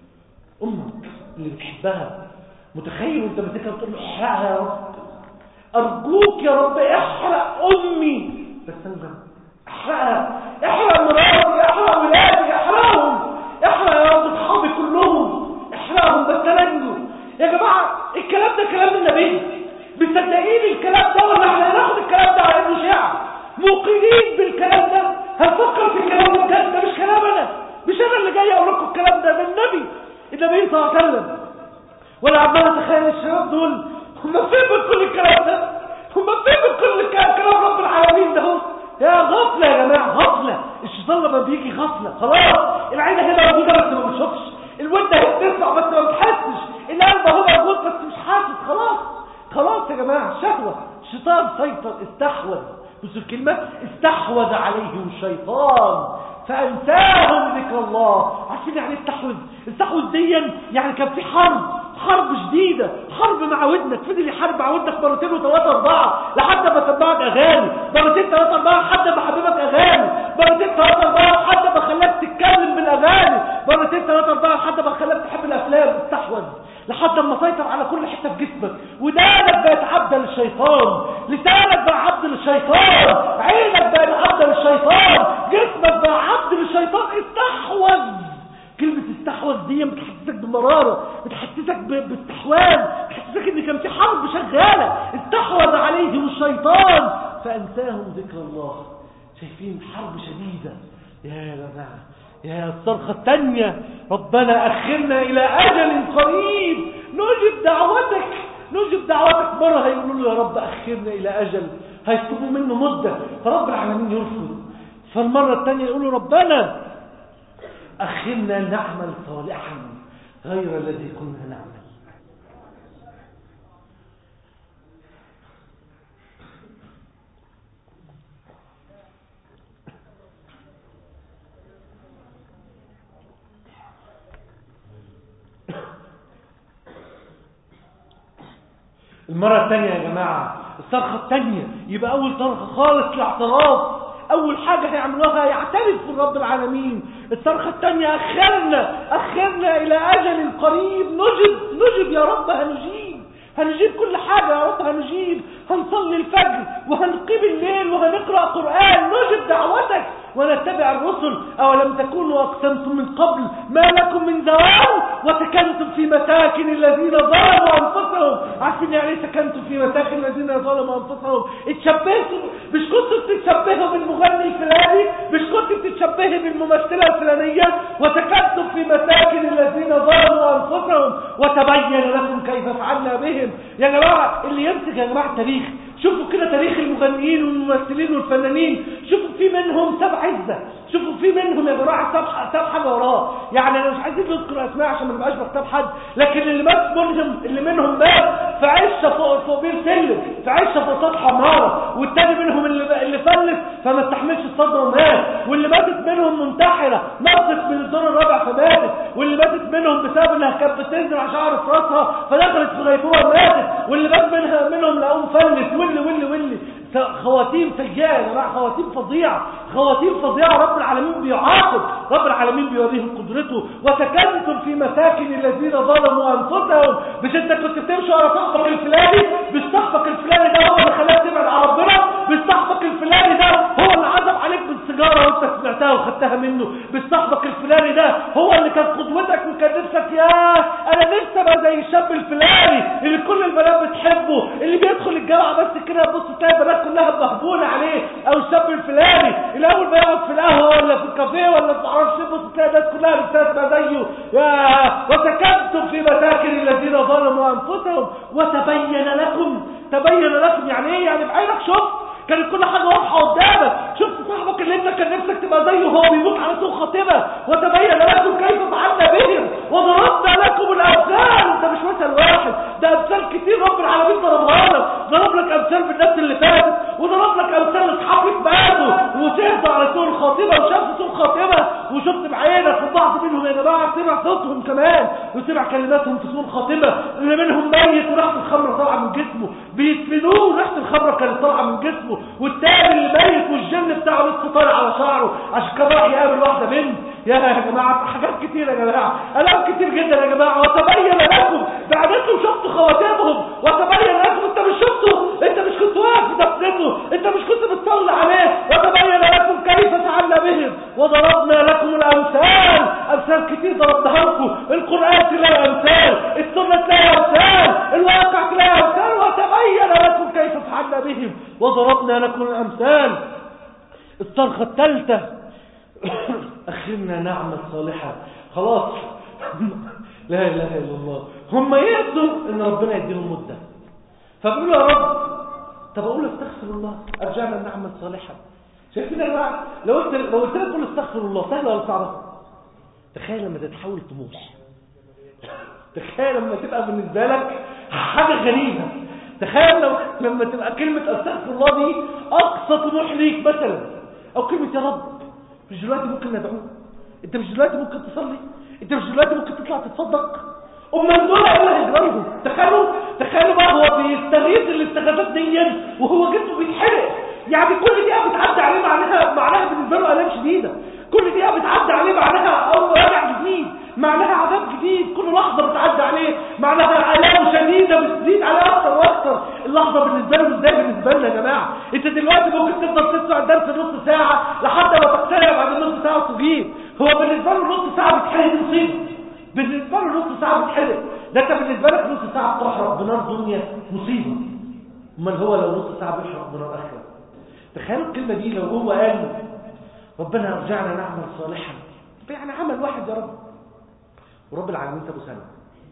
امك اللي بتحبها، متخيل وانت ماسكها بتقول له احرقها يا رب، ارجوك يا رب احرق امي، بس انزل احرقها، احرق مراتي، احرق ولادي، احرقهم، احرق يا رب اصحابي كلهم، احرقهم بس انجو. يا جماعه الكلام ده كلام النبي، مصدقين الكلام ده ولا احنا هناخد الكلام ده على انه شعر؟ موقنين بالكلام ده؟ هنفكر في الكلام ده بجد؟ ده مش كلام انا، مش انا اللي جاي اقول لكم الكلام ده، ده النبي النبي صلى الله عليه وسلم. ولا عمال اتخيل الشباب دول هم فين من كل الكلام ده؟ هم فين من كل كلام رب العالمين ده؟ يا غفله يا جماعه، غفله. الشيطان لما بيجي غفله خلاص، العين هنا موجوده بس ما بتشوفش، الودن هي بتسمع بس ما بتحسش، القلب هو موجود بس مش حاسس. خلاص خلاص يا جماعه، شهوه الشيطان سيطر، استحوذ. بصوا الكلمه استحوذ عليهم الشيطان فانساهم ذكر الله. عارفين يعني استحوذ؟ استحوذ ديا يعني كان في حرب، حرب شديدة، حرب مع ودنك، فضل يحارب مع ودنك مرتين وثلاثة أربعة لحد ما سمعك أغاني، مرتين ثلاثة أربعة لحد ما حبيبك أغاني، مرتين ثلاثة أربعة لحد ما خلاك تتكلم بالأغاني، مرتين ثلاثة أربعة لحد ما خلاك تحب الأفلام. استحوذ لحد ما سيطر على كل حتة في جسمك. ودانك بقت عبدة للشيطان، لسانك بقى عبد للشيطان، عينك بقت عبدة للشيطان، جسمك بقى عبد للشيطان. استحوذ. كلمة استحوذ دي بتحسسك بمرارة، بتحسسك باستحواذ، بتحسسك ان كان في حرب شغالة. استحوذ عليهم الشيطان فأنساهم ذكر الله. شايفين حرب شديدة يا جماعة. يا الصرخة الثانية، ربنا أخرنا إلى أجل قريب نجب دعوتك، نجب دعوتك. مرة هيقولوا له يا رب أخرنا إلى أجل، هيطلبوا منه مدة، فرب العالمين يرفض. فالمرة الثانية يقولوا ربنا أخرنا نعمل صالحا غير الذي كنا نعمل. المرة الثانية يا جماعة، الصرخة الثانية، يبقى أول صرخة خالص الاعتراف، أول حاجة هيعملوها يعترف برب العالمين. الصرخة الثانية أخرنا أخرنا إلى أجل قريب نجب، نجب يا رب، هنجيب هنجيب كل حاجة يا رب، هنجيب، هنصلي الفجر وهنقيم الليل وهنقرأ قرآن، نجب دعوتك ونتبع الرسل. أولم تكونوا أقسمتم من قبل ما لكم من زوال وسكنتم في مساكن الذين ظلموا أنفسهم. عارفين يعني ايه سكنتم في مساكن الذين ظلموا أنفسهم؟ اتشبهتم، مش كنتوا بتتشبهوا بالمغني الفلاني، مش كنتوا بتتشبهوا بالممثلة الفلانية، وسكنتم في مساكن الذين ظلموا أنفسهم وتبين لكم كيف فعلنا بهم. يا جماعة اللي يمسك يا جماعة التاريخ، شوفوا كده تاريخ المغنيين والممثلين والفنانين، شوفوا في منهم سبع عزة، شوفوا في منهم يا جماعة سبع سبع حاجة وراه. يعني انا مش عايزين نذكر اسماء عشان ما نبقاش بكتاب حد، لكن اللي مات منهم، اللي منهم مات في عشه فوق فوق بير سلم، في عشه فوق سطح عماره، والتاني منهم اللي اللي فلت فما استحملش الصدمه ومات، واللي ماتت منهم منتحره نطت من الدور الرابع فماتت، واللي ماتت منهم بسبب انها كانت بتزرع شعر في راسها فدخلت في غيبوبه وماتت، واللي مات منها منهم لقوم فلت، واللي واللي واللي خواتيم سيئة يا جماعة، خواتيم فظيعة، خواتيم فظيعة. رب العالمين بيعاقب، رب العالمين بيوريهم قدرته. وسكنتم في مساكن الذين ظلموا أنفسهم. مش انت كنت بتمشي ورا صاحبك الفلاني، مش صاحبك الفلاني ده هو اللي خلاك تبعد عن ربنا، مش صاحبك الفلاني ده هو اللي عزم عليك بالسجارة إشارة وانت سمعتها وخدتها منه بالصحبك الفلاني ده هو اللي كان قدوتك وكان نفسك ياه انا نفسي ابقى زي الشاب الفلاني اللي كل البنات بتحبه، اللي بيدخل الجامعة بس كده تبص تلاقي البنات كلها مهبولة عليه، او الشاب الفلاني اللي اول ما يقعد في القهوة ولا في الكافيه ولا في معرفش تبص تلاقي الناس كلها نفسها تبقى زيه. ياه وسكنتم في مساكن الذين ظلموا انفسهم وتبين لكم. تبين لكم يعني ايه؟ يعني بعينك شفت، كانت كل حاجة واضحة قدامك، شفت صاحبك اللي انت كان نفسك تبقى زيه وهو بيموت على سوء خاتمة، وتبين لكم كيف فعلنا بهم وضربنا لكم الامثال. انت مش مثل واحد، ده امثال كتير رب العالمين ضربها لك، ضرب لك امثال بالناس اللي فاتت، وضرب لك امثال اصحابك ماتوا وتهدى على سوء الخاتمة وشاف سوء الخاتمة وشفت بعينك، وبعض منهم يا جماعة سمع صوتهم كمان وسمع كلماتهم في سوء الخاتمة، اللي منهم ميت وريحة الخمر طالعة من جسمه بيدفنوه وريحة الخمر كانت طالعة من جسمه، والتاني اللي ميت والجن بتاعه لسه طالع على شعره عشان كان راح يقابل واحده بنت. يا جماعه حاجات كتير يا جماعه، الام كتير جدا يا جماعه. وتبين لكم بعدتهم شفتوا خواتمهم، وتبين لكم انت مش شفته، انت مش كنت واقف في دفنته، انت مش كنت بتصلي عليه، وتبين لكم كيف فعلنا بهم وضربنا لكم الامثال. امثال كتير ضربناها لكم، القران تلاقي امثال، السنه تلاقي امثال، الواقع تلاقي امثال، وتبين لكم كيف فعلنا بهم وضربنا لكم الامثال. الصرخه الثالثه اخرنا نعمل صالحا. خلاص لا اله الا الله، هم يأسوا ان ربنا يديهم مده، فبيقولوا يا رب طب اقول استغفر الله ارجعنا نعمل صالحا. شايفين يا جماعه لو قلت لو قلت لك قول استغفر الله سهله ولا صعبه؟ تخيل لما تتحول طموح، تخيل لما تبقى بالنسبه لك حاجه غريبه، تخيل لو لما تبقى كلمه استغفر الله دي اقصى طموح ليك مثلا، او كلمه يا رب مش دلوقتي ممكن ندعوه، انت مش دلوقتي ممكن تصلي، انت مش دلوقتي ممكن تطلع تتصدق، امال دول ايه اللي هيجرالهم؟ تخيلوا تخيلوا بقى هو بيستغيث الاستغاثات دي وهو جسمه بيتحرق، يعني كل دقيقه بتعدي عليه معناها معناها بالنسبه له الام شديده، كل دقيقه بتعدي عليه معناها اول راجع جديد، معناها عذاب جديد، كل لحظه بتعدي عليه معناها الام شديده بتزيد عليه اكتر واكتر. اللحظه بالنسبه له ازاي بالنسبه لنا يا جماعه؟ انت دلوقتي ممكن تفضل تسمع الدرس نص ساعه لحد ما تقتنع بعد نص ساعه وتجيب، هو بالنسبه له نص ساعه بتحرق مصيبه، بالنسبه له نص ساعه بتحرق، ده انت بالنسبه لك نص ساعه بتحرق بنار دنيا مصيبه، امال هو لو نص ساعه بيحرق بنار اخره. تخيلوا الكلمه دي لو هو قال ربنا ارجعنا نعمل صالحا، يعني عمل واحد يا رب ورب العالمين سابه سنه.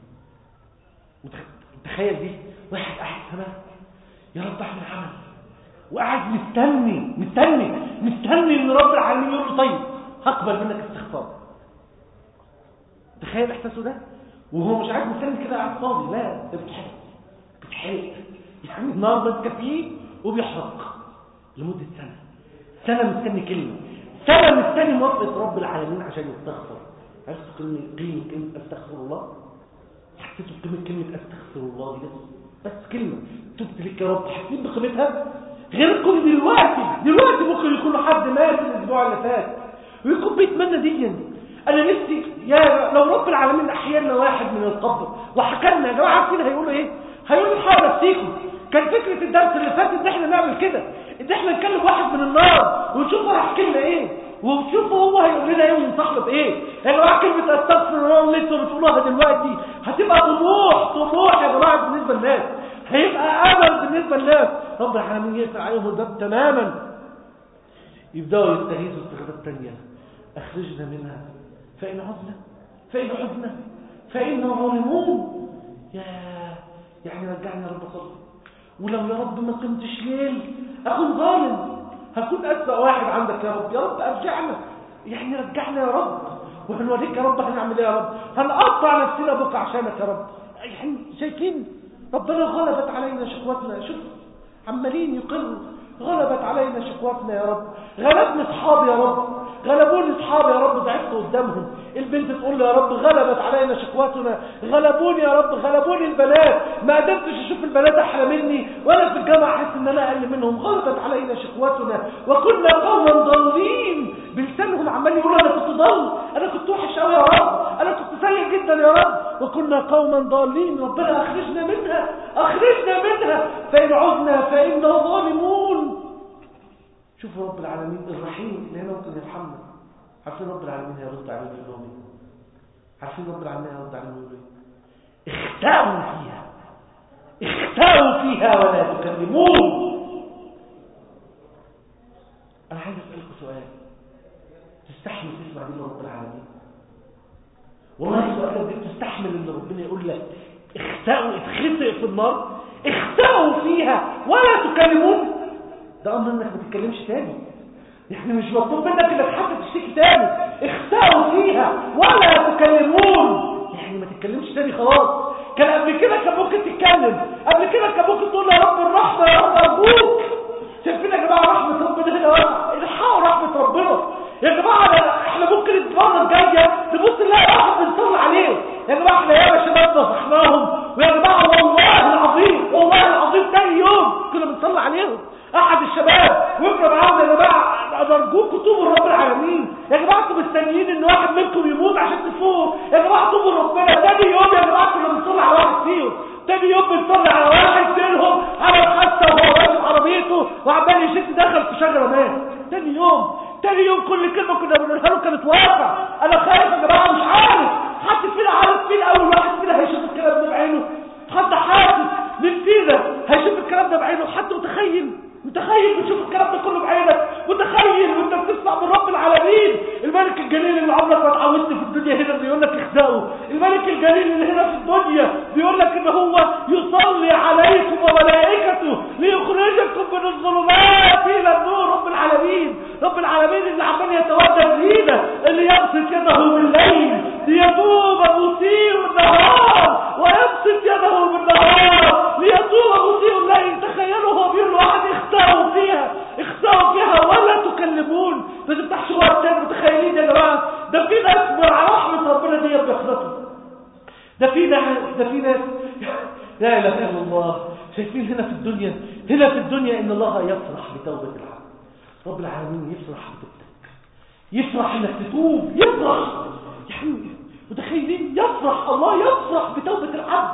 متخيل دي واحد قاعد سنه يا رب اعمل عمل وقاعد مستني مستني مستني ان رب العالمين يقول له طيب هقبل منك استغفار. تخيل احساسه ده وهو مش قاعد مستني كده قاعد فاضي، لا ده بيتحرق بيتحرق يعني النار ماسكه فيه وبيحرق لمده سنه، سنه مستني كلمه، سنه مستني موافقه رب العالمين عشان يستغفر. عرفت قيمه قيمه كلمه استغفر الله؟ حسيتوا بقيمه كلمه استغفر الله دي بس كلمه تبت لك يا رب، حاسين بقيمتها؟ غيركم دلوقتي دلوقتي ممكن يكون حد مات الاسبوع اللي فات ويكون بيتمنى دي، انا نفسي يا لو رب العالمين احيانا واحد من القبر وحكى لنا يا جماعه، عارفين هيقولوا ايه؟ هيقولوا الحقوا نفسيكم. كان فكره الدرس اللي فات ان احنا نعمل كده، ان احنا نكلم واحد من النار ونشوف هيحكي لنا ايه ونشوف هو هيقول لنا ايه ونصاحبه بايه. يا جماعه كلمه استغفر الله اللي انتوا بتقولوها دلوقتي هتبقى طموح طموح يا جماعه بالنسبه للناس، هيبقى امل بالنسبه للناس، رب العالمين يقفل عليهم الباب تماما، يبداوا يستغيثوا استغاثات ثانيه. اخرجنا منها فإن عدنا فإن عدنا فإن ظالمون. يا يعني رجعنا يا رب صلي، ولو يا رب ما قمتش ليل أكون ظالم، هكون أسوأ واحد عندك يا رب، يا رب أرجعنا يعني رجعنا يا رب، وهنوريك يا رب هنعمل ايه يا رب، هنقطع نفسنا بك عشانك يا رب. يعني شايفين ربنا غلبت علينا شكوتنا، شوف عمالين يقروا غلبت علينا شكوتنا يا رب، غلبني اصحابي يا رب، غلبوني اصحابي يا رب، ضعفت قدامهم. البنت تقول لي يا رب غلبت علينا شكوتنا، غلبوني يا رب، غلبوني البنات، ما قدرتش اشوف البنات احلى مني وانا في الجامعه احس ان انا اقل منهم، غلبت علينا شكوتنا وكنا قوما ضالين. بلسانهم عمال يقولوا انا كنت ضال، انا كنت وحش قوي يا رب، انا كنت سيء جدا يا رب، وكنا قوما ضالين. ربنا اخرجنا منها اخرجنا منها فان عدنا فانا ظالمون. شوفوا رب العالمين الرحيم اللي هنا ممكن يرحمنا. عارفين رب العالمين هيرد عليهم يقول لهم ايه؟ عارفين رب العالمين هيرد عليهم يقول ايه؟ اختأوا فيها اختأوا فيها ولا تكلمون. انا عايز اسالكم سؤال، تستحمل تسمع دي رب العالمين؟ والله سؤالك دي تستحمل ان ربنا يقول لك اختأوا اتخسئ في النار، اختأوا فيها ولا تكلمون؟ ده امر انك ما تتكلمش تاني، يعني مش مطلوب منك انك حتى تشتكي تاني. اختأوا فيها ولا تكلمون، يعني ما تتكلمش تاني خلاص. كان قبل كده كان ممكن تتكلم، قبل كده كان ممكن تقول يا رب الرحمه يا رب ارجوك. شايفين يا جماعه رحمه ربنا هنا واسعه، الحقوا رحمه ربنا يا جماعه. احنا ممكن المره الجايه نبص نلاقي واحد بنصلي عليه. يا جماعه احنا يا شباب نصحناهم، ويا جماعه والله العظيم والله العظيم تاني يوم كنا بنصلي عليهم. احد الشباب وقفنا معاهم يا جماعه ارجوكم توبوا لرب العالمين. يا جماعه انتوا مستنيين ان واحد منكم يموت عشان تفوقوا؟ يا جماعه توبوا لربنا. تاني يوم يا جماعه كنا بنصلي على واحد فيهم، تاني يوم بنصلي على واحد منهم على الحادثه وهو راكب عربيته وعمال يشد دخل في شجره مات. تاني يوم تاني يوم كل كلمه كنا بنقولها له كانت واقع. انا خايف يا جماعه، مش عارف حد فينا عارف مين اول واحد فينا هيشوف الكلام ده بعينه؟ حد حاسس مين فينا هيشوف الكلام ده بعينه؟ حد متخيل متخيل بتشوف الكلام ده كله بعينك؟ متخيل وانت بتسمع من رب العالمين الملك الجليل اللي عمرك ما اتعودت في الدنيا هنا بيقول لك اخدعوا، الملك الجليل اللي هنا في الدنيا بيقول لك ان هو يصلي عليكم وملائكته ليخرجكم من الظلمات الى النور. رب العالمين رب العالمين اللي عمال يتودد لينا، اللي يبسط يده بالليل ليتوب مسيء النهار ويبسط يده بالنهار ليتوب مسيء الليل. تخيلوا هو بيقول لواحد اختاروا فيها اختاروا فيها ولا تكلمون. ما تفتحش وقت تاني. متخيلين يا جماعه؟ ده في ناس مع رحمه ربنا دي بيخلصوا، ده في ناس ده في ناس لا اله الا الله. شايفين هنا في الدنيا هنا في الدنيا ان الله يفرح بتوبه العبد. رب العالمين يفرح بتوبتك، يفرح انك تتوب، يفرح يعني. متخيلين؟ يفرح الله يفرح بتوبه العبد.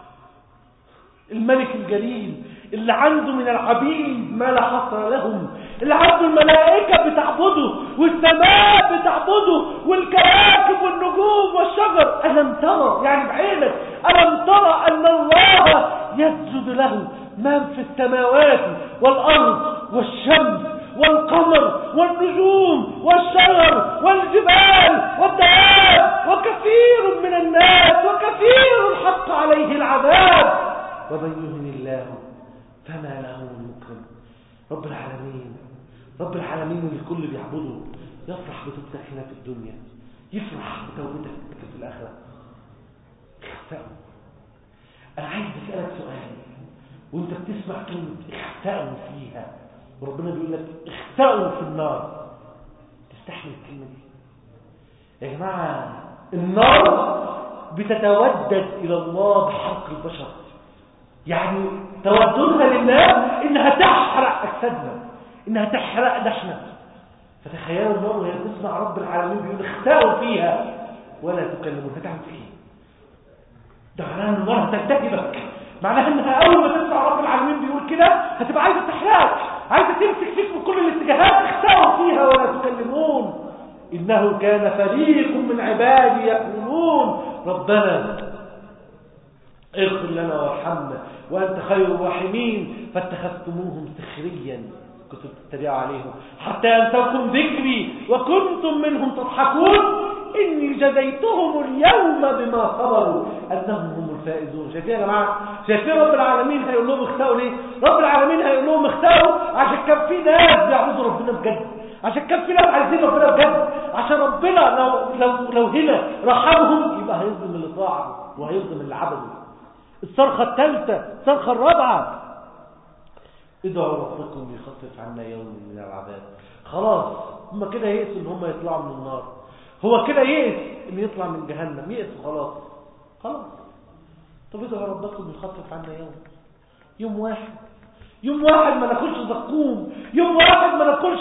الملك الجليل اللي عنده من العبيد ما لا حصر لهم، اللي عنده الملائكة بتعبده والسماء بتعبده والكواكب والنجوم والشجر. ألم ترى يعني بعينك ألم ترى أن الله يسجد له من في السماوات والأرض والشمس والقمر والنجوم والشجر والجبال والدواب وكثير من الناس وكثير حق عليه العذاب ومن يهن الله فما له من مكرم. رب العالمين رب العالمين اللي الكل بيعبده يفرح بتوبتك هنا في الدنيا، يفرح بتوبتك في الآخرة. اختأوا. أنا عايز أسألك سؤال وانت بتسمع كلمة اختأوا فيها وربنا بيقول لك اختأوا في النار، تستحمل الكلمة دي؟ يا جماعة النار بتتودد إلى الله بحرق البشر، يعني توددها لله انها تحرق اجسادنا، انها تحرق نحن. فتخيلوا النار وهي تسمع رب العالمين بيقول اختأوا فيها ولا تكلمون، هتعمل ايه؟ ده معناها ان النار هتنتهبك، معناها انها اول ما تسمع رب العالمين بيقول كده هتبقى عايزه تحرقك، عايزه تمسك فيك من كل الاتجاهات. اختأوا فيها ولا تكلمون انه كان فريق من عبادي يقولون ربنا اغفر لنا وارحمنا وانت خير الراحمين فاتخذتموهم سخريا كنتم تتبعوا عليهم حتى انسوكم ذكري وكنتم منهم تضحكون اني جزيتهم اليوم بما صبروا انهم هم الفائزون. شايفين يا جماعه؟ شايفين رب العالمين هيقول لهم اختأوا ليه؟ رب العالمين هيقول لهم اختأوا عشان كان في ناس بيعبدوا ربنا بجد، عشان كان في ناس عايزين ربنا بجد، عشان ربنا لو لو لو هنا رحمهم يبقى هيظلم اللي طاعه وهيظلم اللي عبده. الصرخة الثالثة الصرخة الرابعة ادعوا ربكم يخفف عنا يوم من العذاب. خلاص هم كده يئسوا ان هم يطلعوا من النار، هو كده يئس ان يطلع من جهنم، يئسوا خلاص خلاص. طب ادعوا ربكم يخفف عنا يوم يوم واحد يوم واحد ما ناكلش زقوم، يوم واحد ما ناكلش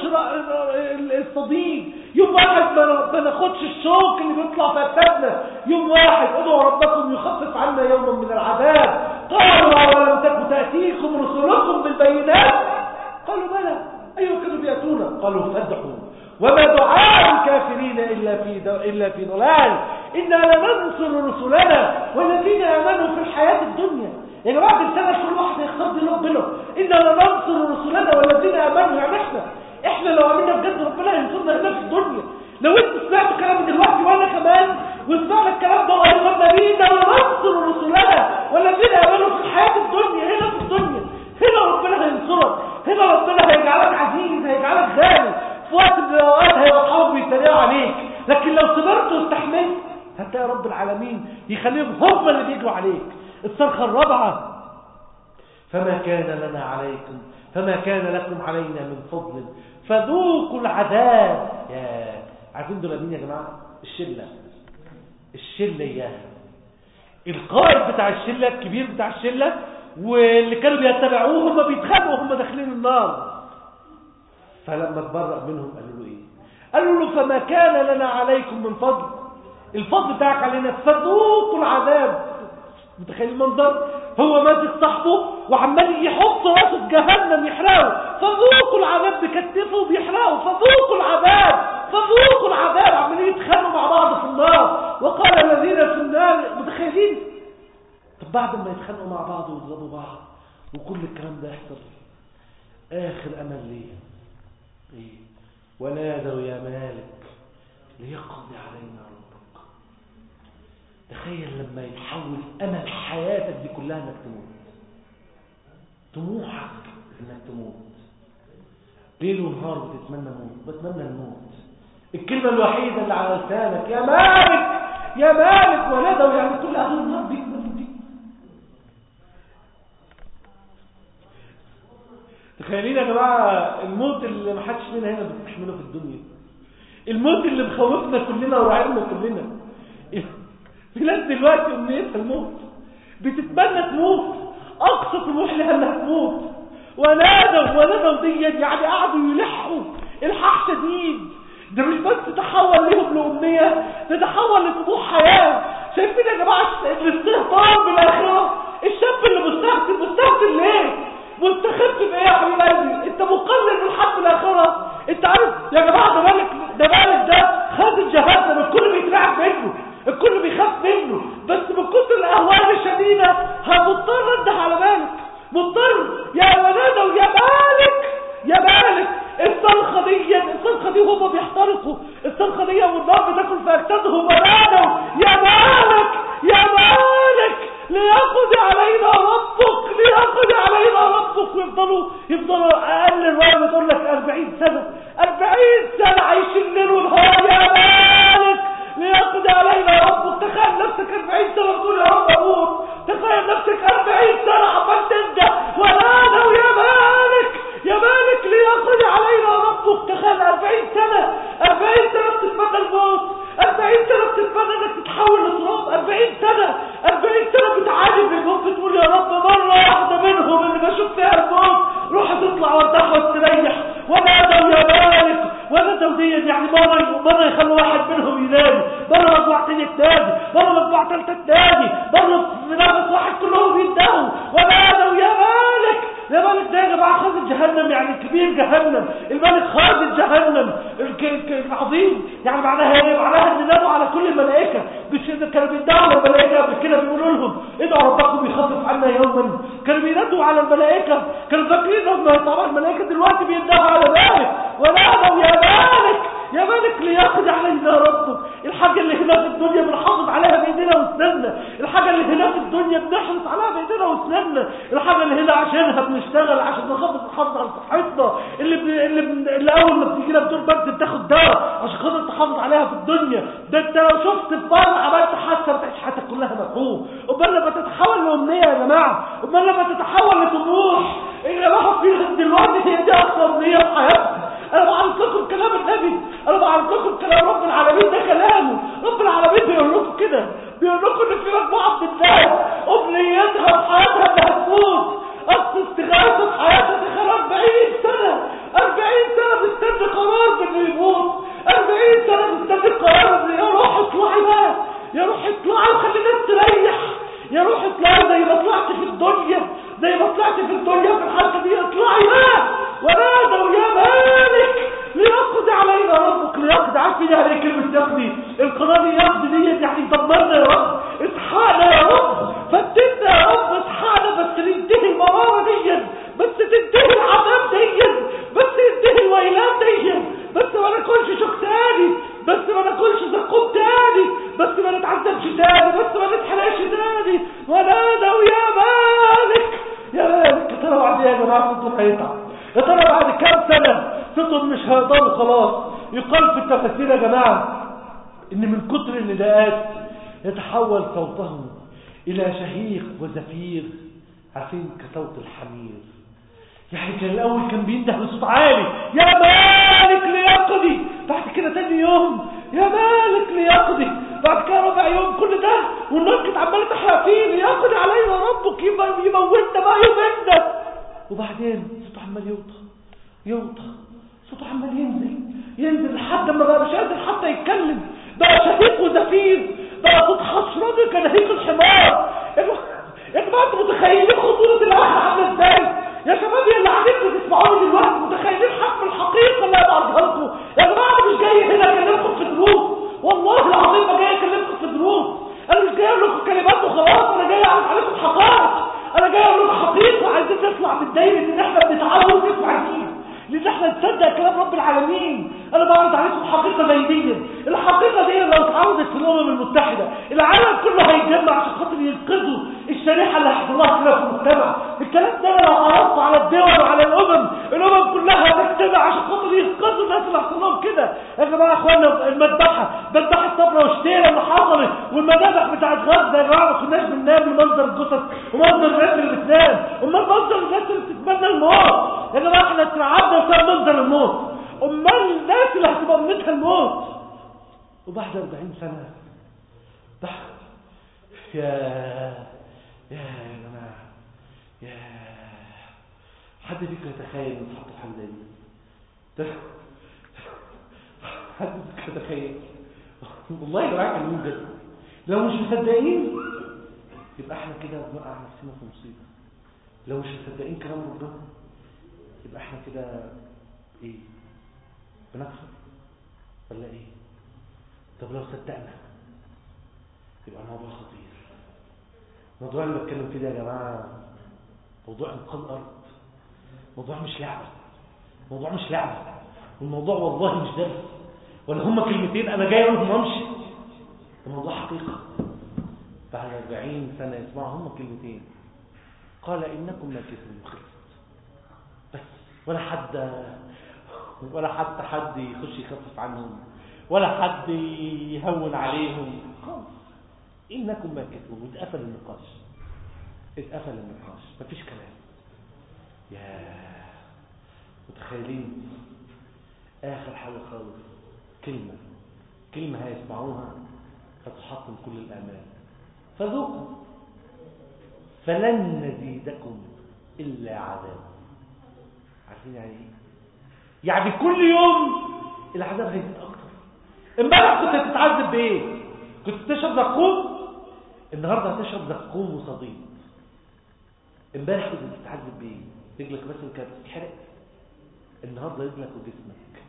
الصديد، يوم واحد ما ناخدش الشوك اللي بيطلع في اكتافنا، يوم واحد ادعوا ربكم يخفف عنا يوما من العذاب. قالوا ولم تكن تأتيكم رسلكم بالبينات قالوا بلى أيوة كانوا بيأتونا. قالوا فادعوا وما دعاء الكافرين إلا في إلا في ضلال إنا لننصر رسلنا والذين آمنوا في الحياة الدنيا. يا جماعة بالسنة كل واحد يختار دي ربنا. إنا لننصر رسلنا والذين آمنوا. يعني احنا احنا لو عملنا بجد ربنا ينصرنا هنا في الدنيا. لو انت سمعت كلام دلوقتي وانا كمان وسمعنا الكلام ده وقالنا إنا لننصر رسلنا والذين آمنوا في الحياة الدنيا، هنا في الدنيا هنا ربنا هينصرك، هنا ربنا هيجعلك عزيز، هيجعلك غالي. في وقت من الاوقات هيوقعوك بيتريقوا عليك، لكن لو صبرت واستحملت هتلاقي رب العالمين يخليهم هم اللي بيجوا عليك. الصرخه الرابعه فما كان لنا عليكم فما كان لكم علينا من فضل فذوقوا العذاب. يا عارفين دول مين يا جماعه؟ الشله الشله يا القائد بتاع الشله الكبير بتاع الشله واللي كانوا بيتبعوه هم بيتخانقوا هم داخلين النار. فلما اتبرأ منهم قالوا له ايه؟ قالوا له فما كان لنا عليكم من فضل، الفضل بتاعك علينا فذوقوا العذاب. متخيل المنظر؟ هو ماسك صاحبه وعمال يحط راسه في جهنم يحرقه، فذوقوا العذاب بكتفه وبيحرقه، فذوقوا العذاب فذوقوا العذاب. عمالين يتخانقوا مع بعض في النار. وقال الذين في النار، متخيلين؟ طب بعد ما يتخانقوا مع بعض ويضربوا بعض وكل الكلام ده يحصل، اخر امل ليه ايه؟ ونادوا يا مالك ليقضي علينا ربك. تخيل لما يتحول امل حياتك دي كلها انك تموت، طموحك انك تموت، ليل ونهار بتتمنى موت، بتمنى الموت، الكلمه الوحيده اللي على لسانك يا مالك يا مالك. ونادوا يعني كل اهل النار بيك بيك. تخيلين يا جماعه الموت اللي ما حدش فينا هنا بيستحمله في الدنيا، الموت اللي مخوفنا كلنا وراعبنا كلنا. في ناس دلوقتي امنيتها الموت، بتتمنى تموت، اقصى طموح لها انها تموت. ونادوا ونادوا دي يعني قعدوا يلحوا الحاح شديد. ده مش بس تحول لهم لامنيه، ده تحول لطموح حياه. شايفين يا جماعه الاستهتار بالاخره؟ الشاب اللي مستهتر مستهتر ليه؟ مستخف بايه يا حبيب قلبي؟ انت مقلل من حد الاخره. انت عارف يا جماعه ده مالك ده مالك ده خازن جهنم، الكل بيترعب منه، الكل بيخاف منه، بس من كتر الاهوال الشديده هتضطر انت على مالك، مضطر. يا ونادوا يا مالك يا مالك. الصرخه دي الصرخه دي هم بيحترقوا، الصرخه دي والنار بتاكل في اجسادهم. ونادوا يا مالك يا مالك ليقضي علينا ربك ليقضي علينا ربك. ويفضلوا يفضلوا اقل الوقت بتقول لك أربعين سنه أربعين سنه عايشين ليل ونهار يا مالك ليقضي علينا ربك. تخيل نفسك أربعين سنه بتقول يا رب اموت، تخيل نفسك أربعين سنه عمال تندى. ونادوا يا مالك يا مالك ليقضي علينا ربك. تخيل أربعين سنه أربعين سنه بتتمنى الموت، أربعين سنه بتتمنى انك تتحول لتراب، أربعين سنه أربعين سنه بتعاني بالموت، بتقول يا رب مره واحده منهم اللي بشوف فيها الموت روح تطلع وارتاح واستريح. ونادوا يا مالك. ونادوا دي يعني مره مره يخلوا واحد منهم ينادي، مره مجموعه تانيه تنادي، مره مجموعه ثالثه تنادي، مره في نفس واحد كلهم يندهوا. ونادوا يا مالك يا مالك. ده يا جماعه خازن جهنم، يعني كبير جهنم، الملك خازن جهنم العظيم. يعني معناها ايه؟ معناها ان نادوا على كل الملائكه. كانوا بيدعوا على الملائكه قبل كده بيقولوا لهم ادعوا ربكم يخفف عنا يوما. كانوا بينادوا على الملائكه، كانوا فاكرين انهم طبعا الملائكه دلوقتي بيدعوا على مالك. ونادوا يا مالك يا مالك ليقضي علينا ربك. الحاجه اللي هنا في الدنيا بنحافظ عليها بايدينا واسناننا، الحاجه اللي هنا في الدنيا بنحرص عليها بايدينا واسناننا، الحاجه اللي هنا عشانها بنشتغل عشان نحافظ نحافظ على صحتنا، اللي ب... اللي, ب... اللي اول ما بتيجي لك دور برد بتاخد دواء عشان خاطر تحافظ عليها في الدنيا. ده انت لو شفت في بره عملت حادثه بتعيش حياتك كلها مفهوم. امال لما تتحول لامنيه يا جماعه، امال لما تتحول لطموح. اللي راحوا فيه دلوقتي هي دي اكثر امنيه في حياتنا. انا بعرف لكم كلام النبي، انا بعرف لكم كلام رب العالمين، ده كلامه. رب العالمين بيقول لكم كده، بيقول لكم ان في مجموعه من الناس امنيتها في حياتها انها تموت، اصل استغاثه في حياتها تخيل أربعين سنه أربعين سنه بتستنى قرار انه يموت، أربعين سنه بتستنى قرار انه يا روح اطلعي بقى، يا روح اطلعي وخلي الناس تريح، يا روح اطلعي زي ما طلعت في الدنيا، زي ما طلعت في الدنيا في الحادثه دي، اطلعي بقى ونادوا يا مالك ليقضي علينا ربك. ليقضي، عارفين يعني كلمة يقضي؟ القضاء دي يقضي ديت يعني دمرنا يا رب، اصحانا يا رب، فتنا يا رب، اصحانا بس تنتهي المرارة ديت، بس تنتهي العذاب ديت، بس تنتهي الويلات ديت، بس ما ناكلش شوك تاني، بس ما ناكلش زقوم تاني، بس ما نتعذبش تاني، بس ما نتحرقش تاني. ونادوا يا مالك يا مالك. يا ترى بعد ايه يا جماعه صوتهم هيتعب؟ يا ترى بعد كام سنه صوتهم مش هيقدروا خلاص؟ يقال في التفاسير يا جماعه ان من كتر النداءات يتحول صوتهم الى شهيق وزفير، عارفين كصوت الحمير. يعني كان الاول كان بينده بصوت عالي يا مالك ليقضي، بعد كده تاني يوم يا مالك ليقضي، بعد كده ربع يوم، كل ده والنار كانت عماله تحرق فيه، ليقضي علينا ربك، يموتنا بقى يومنا. وبعدين صوته عمال يوطى يوطى، صوته عمال ينزل ينزل لحد ما بقى مش قادر حتى يتكلم، بقى شهيق وزفير، بقى صوت حشرجي كنهيق الحمار. يا جماعه انتوا متخيلين خطوره الاخر عامله ازاي؟ يا شباب يا اللي قاعدين تسمعوني دلوقتي متخيلين حجم الحقيقه اللي انا بعرضها لكم؟ يا جماعه انا مش جاي هنا اكلمكم في دروس، والله العظيم ما جاي اكلمكم في دروس، انا مش جاي اقول لكم كلمات وخلاص، انا جاي اعرض عليكم حقائق، انا جاي اقول لكم حقيقه، عايزين نطلع من دايره ان احنا بنتعود نسمع دين، لان احنا نصدق كلام رب العالمين. انا بعرض عليكم حقيقه زي دي، الحقيقه دي لو اتعرضت في الامم المتحده العالم كله هيتجمع عشان خاطر ينقذوا الشريحه اللي هيحصل لها كده في المجتمع. الكلام ده لو عرضته على الدول وعلى الامم، الامم كلها هتجتمع عشان خاطر ينقذوا الناس اللي هيحصل لهم كده. يا جماعه اخوانا المذبحه مذبحه صبرا وشتيره اللي حصلت، والمذابح بتاعت غزه يا جماعه ما كناش بننام لمنظر الجثث ومنظر الناس اللي بتنام، امال منظر الناس اللي بتتمنى الموت. يا جماعه احنا اترعبنا بسبب منظر الموت، امال الناس اللي هتبقى امتها الموت. وبعد أربعين سنه ده يا يا يا جماعه يا حد فيكم يتخيل ان تحط في حاجه زي دي؟ حد فيكم يتخيل؟ والله يا جماعه كلموني بجد، لو مش مصدقين يبقى احنا كده بنوقع نفسنا في مصيبه. لو مش مصدقين كلام ربنا يبقى احنا كده ايه؟ بنكفر ولا ايه؟ طب لو صدقنا يبقى الموضوع خطير. الموضوع اللي بتكلم فيه ده يا جماعه موضوع انقاذ الارض، موضوع مش لعبه، موضوع مش لعبه، والموضوع والله مش درس ولا هم كلمتين انا جاي اقولهم وامشي. الموضوع حقيقه. بعد أربعين سنه يسمعوا هم كلمتين، قال انكم ماكثون، خلصت بس، ولا حد ولا حتى حد يخش يخفف عنهم ولا حد يهون عليهم خالص. انكم ماكثون، واتقفل النقاش، اتقفل النقاش، مفيش كلام. يا متخيلين اخر حاجه خالص كلمه كلمه هيسمعوها فتحطم كل الامال، فذوقوا فلن نزيدكم الا عذاب. عارفين يعني ايه؟ يعني كل يوم العذاب هيزيد اكتر. امبارح كنت هتتعذب بايه؟ كنت تشرب زقوم، النهارده هتشرب زقوم وصديد. امبارح كنت بتتعذب بايه؟ رجلك مثلا كانت بتتحرق، النهارده رجلك وجسمك.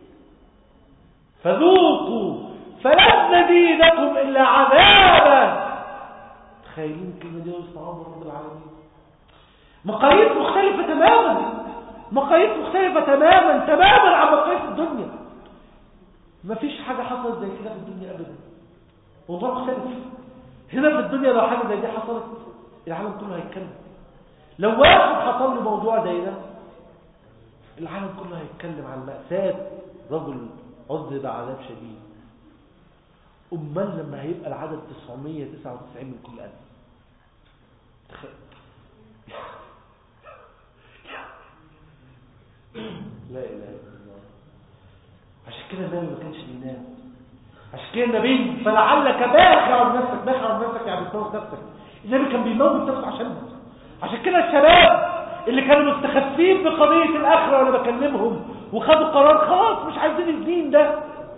فذوقوا فلن نزيدكم الا عذابا. تخيلين الكلمه دي ويسمعوها من رب العالمين. مقاييس مختلفه تماما، مقاييس مختلفه تماما تماما عن مقاييس الدنيا. مفيش حاجه حصلت زي كده في الدنيا ابدا، موضوع مختلف. هنا في الدنيا لو حاجه زي دي حصلت العالم كله هيتكلم. لو واحد حصل له موضوع زي ده العالم كله هيتكلم عن مأساة رجل عذب عذاب شديد. امال لما هيبقى العدد تسعمية وتسعة وتسعين من كل ألف؟ تخيل. لا اله الا الله. عشان كده النبي ما كانش بينام، عشان كده النبي فلعلك باخع عن نفسك، باخع عن نفسك يعني بتموت نفسك. النبي كان بيموت نفسه عشانها. عشان كده الشباب اللي كانوا مستخفين بقضيه الاخره وانا بكلمهم وخدوا قرار خلاص مش عايزين الدين ده،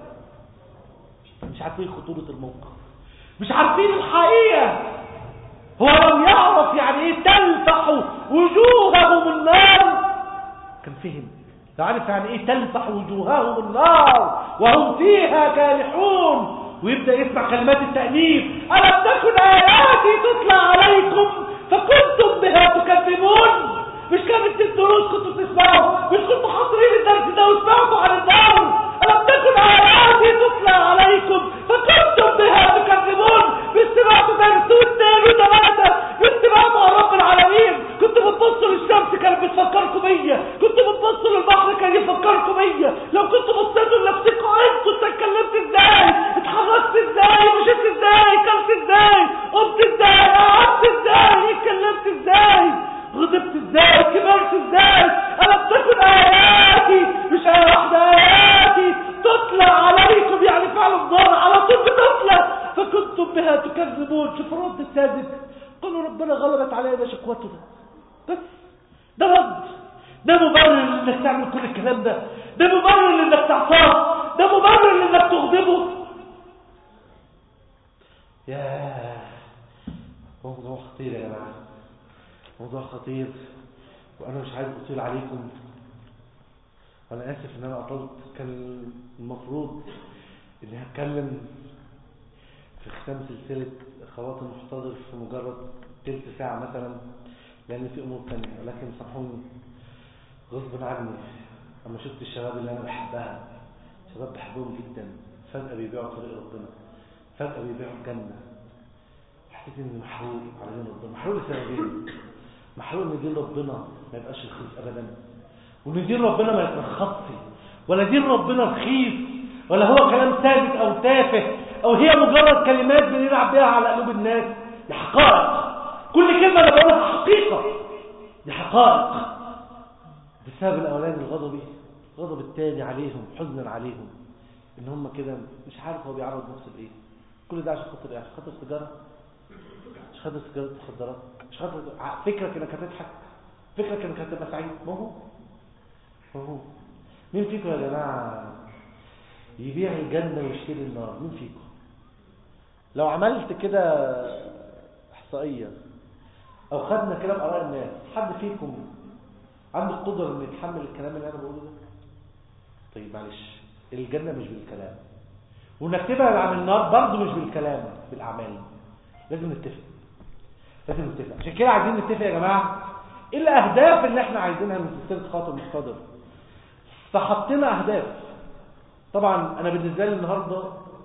مش عارفين خطوره الموقف، مش عارفين الحقيقه. هو لم يعرف يعني ايه تلفح وجوههم النار كان فهم، لو عارف يعني ايه تلفح وجوههم النار وهم فيها كالحون، ويبدأ يسمع كلمات التأنيب: ألم تكن آياتي تتلى عليكم فكنتم بها تكذبون. مش كانت الدروس كنتوا بتسمعوا؟ مش كنتوا حاضرين الدرس ده وسمعتوا عن النار؟ ألم تكن آياتي تتلى عليكم فكنتم بها تكذبون. مش سمعتوا درس واثنين وثلاثة؟ مش سمعتوا عن رب العالمين؟ كنتوا بتبصوا للشمس كانت بتفكركم بيا، كنتوا بتبصوا للبحر كان يفكركم بيا. لو كنتوا بصيتوا لنفسكم انتوا اتكلمت ازاي؟ اتحركت ازاي؟ مشيت ازاي؟ كلت ازاي؟ قمت ازاي؟ قعدت ازاي؟ اتكلمت ازاي؟ غضبت ازاي؟ كبرت ازاي؟ ألم تكن آياتي، مش آية واحدة، آياتي تتلى عليكم، يعني فعل الضار على طول بتتلى، فكنتم بها تكذبون. شوف الرد السادس: قالوا ربنا غلبت علينا شقوتنا. بس ده رد، ده مبرر انك تعمل كل الكلام ده، ده مبرر انك تعصاه، ده مبرر انك تغضبه. ياه، موضوع خطير يا جماعه، موضوع خطير، وانا مش عايز اطيل عليكم، وانا اسف ان انا اطلت. كان المفروض اني هتكلم في ختام سلسله خواطر المحتضر في مجرد تلت ساعه مثلا، لان في امور ثانيه، ولكن سامحوني غصب عني. اما شفت الشباب اللي انا بحبها، شباب بحبهم جدا، فجاه بيبيعوا طريق ربنا، فجاه بيبيعوا الجنه، حسيت اني محروق على دين ربنا. محروق لسببين: محروق ان دين ربنا ما يبقاش رخيص ابدا، وان دين ربنا ما يترخصش، ولا دين ربنا رخيص، ولا هو كلام ثابت او تافه، او هي مجرد كلمات بنلعب بيها على قلوب الناس. دي حقائق، كل كلمه انا بقولها حقيقه، دي حقائق. السبب الاولاني الغضب، الغضب الثاني عليهم حزنا عليهم، ان هم كده مش عارف هو بيعرض نفسه لايه. كل ده عشان خاطر ايه؟ عشان خاطر سيجاره؟ مش خاطر سيجاره مخدرات، مش خاطر فكرك انك هتضحك، فكرك انك هتبقى سعيد. ما هو ما هو مين فيكم يا جماعه يبيع الجنه ويشتري النار؟ مين فيكم؟ لو عملت كده احصائيه او خدنا كلام اراء الناس، حد فيكم عنده القدره انه يتحمل الكلام اللي انا بقوله ده؟ طيب معلش، الجنه مش بالكلام، وانك تبعد عن النار برضه مش بالكلام، بالاعمال. لازم نتفق، لازم نتفق. عشان كده عايزين نتفق يا جماعه ايه الاهداف اللي احنا عايزينها من سلسله خواطر المحتضر. فحطينا اهداف. طبعا انا بالنسبه لي النهارده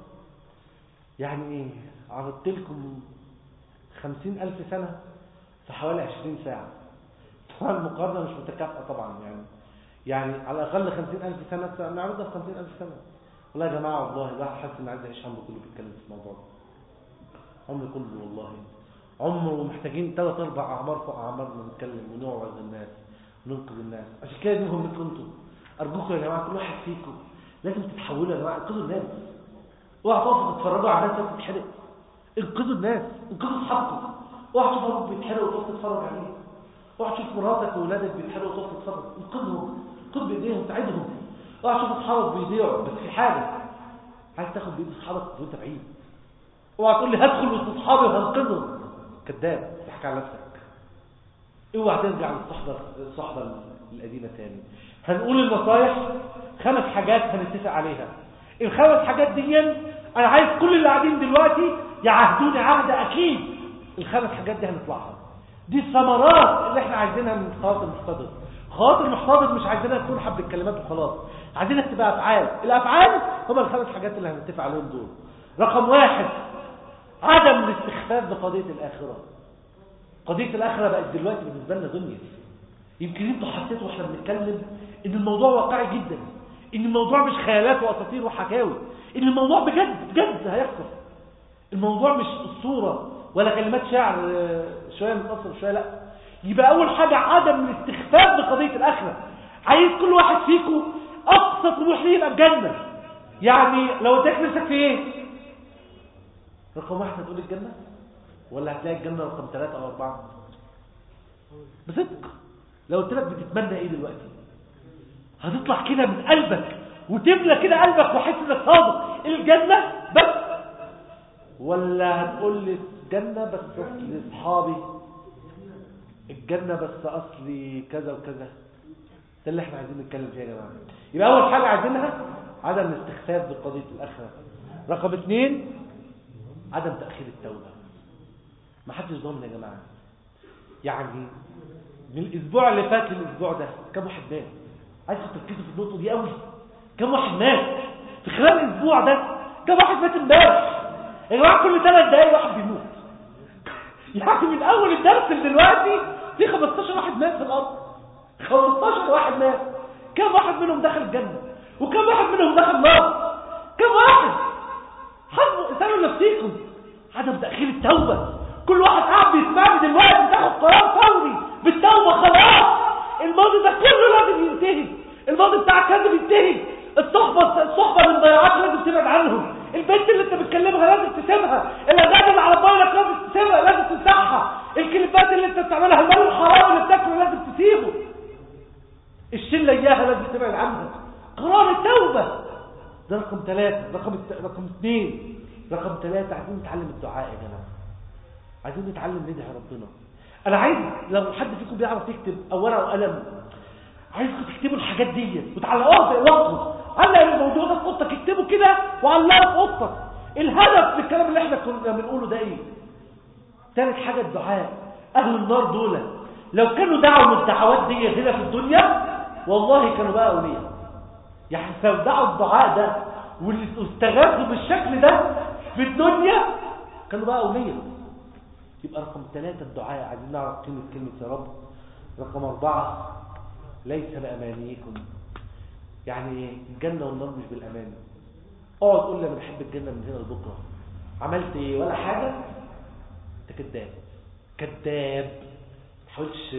يعني ايه، عرضت لكم خمسين ألف سنه في حوالي عشرين ساعه. طبعا المقارنه مش متكافئه طبعا، يعني يعني على الاقل خمسين ألف سنه نعرضها في خمسين ألف سنه. والله يا جماعه والله الواحد حاسس ان عايز يعيش عمره كله بيتكلم في الموضوع ده، عمره كله والله، عمره محتاجين ثلاث اربع اعمار فوق اعمارنا نتكلم ونوعظ الناس وننقذ الناس. عشان كده دي مهمتكم انتم. ارجوكم يا جماعه كل واحد فيكم لازم تتحولوا يا جماعه، انقذوا الناس. اوعوا تقفوا تتفرجوا على الناس بتتحرق، انقذوا الناس، انقذوا اصحابكم. اوعوا تشوف ابوك بيتحرق وتقف تتفرج عليه، اوعوا تشوف مراتك واولادك بيتحرقوا وتقف تتفرج، انقذهم، خد بايديهم ساعدهم. اوعوا تشوف اصحابك بيضيعوا، بس في حاجه عايز تاخد بايد اصحابك وانت بعيد. اوعى تقول لي هدخل وسط اصحابي وهنقذهم، كذاب، تحكي على نفسك. اوعى ترجع للصحبه الصحبه القديمه تاني. هنقول النصايح، خمس حاجات هنتفق عليها. الخمس حاجات دي انا عايز كل اللي قاعدين دلوقتي يعهدوني عهد اكيد الخمس حاجات دي هنطلعها. دي الثمرات اللي احنا عايزينها من خواطر المحتضر. خواطر المحتضر مش عايزينها تكون حب الكلمات وخلاص، عايزينها تبقى افعال. الافعال هم الخمس حاجات اللي هنتفق عليهم دول. رقم واحد: عدم الاستخفاف بقضيه الاخره. قضيه الاخره بقت دلوقتي بالنسبه لنا دنيا. يمكن انتوا حسيتوا واحنا بنتكلم ان الموضوع واقعي جدا، ان الموضوع مش خيالات واساطير وحكاوي، ان الموضوع بجد بجد هيحصل. الموضوع مش اسطوره ولا كلمات شعر شويه متصل شويه، لا. يبقى اول حاجه عدم الاستخفاف بقضيه الاخره. عايز كل واحد فيكم اقصى طموح ليه يبقى الجنه. يعني لو اديك نفسك في ايه؟ رقم واحد هتقول الجنه، ولا هتلاقي الجنه رقم ثلاثة او أربعة؟ بصدق لو قلت لك بتتمنى ايه دلوقتي، هتطلع كده من قلبك وتملى كده قلبك وحس انك صادق الجنه بس، ولا هتقول لي الجنه بس اصلي اصحابي، الجنه بس اصلي كذا وكذا؟ ده اللي احنا عايزين نتكلم فيه يا جماعه. يبقى اول حاجه عايزينها عدم الاستخفاف بقضيه الاخره. رقم اثنين عدم تاخير التوبه. ما حدش ضامن يا جماعه. يعني من الاسبوع اللي فات للاسبوع ده كم واحد مات؟ عايزكم تركزوا في النقطه دي قوي. كم واحد مات في خلال الاسبوع ده؟ كم واحد مات امبارح يا جماعه؟ كل ثلاث دقايق واحد بيموت. يعني من اول الدرس دلوقتي في خمستاشر واحد مات في الارض. خمستاشر واحد مات. كم واحد منهم دخل الجنه وكم واحد منهم دخل النار؟ كم واحد؟ حسبوا اسالوا نفسيكم. عدم تاخير التوبه. كل واحد قاعد بيسمعني دلوقتي تاخد قرار فوري بالتوبه. خلاص الماضي ده كله لازم ينتهي. الماضي بتاعك لازم ينتهي. الصحبه الصحبه اللي مضيعاك لازم تبعد عنهم. البنت اللي انت بتكلمها لازم تسيبها. الاغاني اللي على موبايلك لازم تسيبها، لازم تمسحها. الكليبات اللي انت بتعملها، المال الحرام اللي بتاكله لازم تسيبه. الشله اياها لازم تبعد عنها. قرار التوبه ده رقم ثلاثة. رقم الت... رقم اثنين رقم ثلاثة عايزين نتعلم الدعاء يا جماعه. عايزين نتعلم ندعي ربنا. انا عايز لو حد فيكم بيعرف يكتب او ورقه وقلم، عايزكم تكتبوا الحاجات دي وتعلقوها في اوضتكم. علق الموضوع ده في اوضتك، اكتبه كده وعلقه في اوضتك. الهدف من الكلام اللي احنا كنا بنقوله ده ايه؟ ثالث حاجه الدعاء. اهل النار دول لو كانوا دعوا من الدعوات دي هنا في الدنيا والله كانوا بقى اولياء. يعني لو دعوا الدعاء ده واستغاثوا بالشكل ده في الدنيا كانوا بقى اولياء. يبقى رقم ثلاثة الدعاء. عايزين نعرف قيمة كلمة يا رب. رقم أربعة ليس بأمانيكم. يعني ايه؟ الجنة والنار مش بالأماني. اقعد قول لي انا بحب الجنة من هنا لبكرة. عملت ايه ولا حاجة؟ انت كذاب كذاب. ما تحاولش.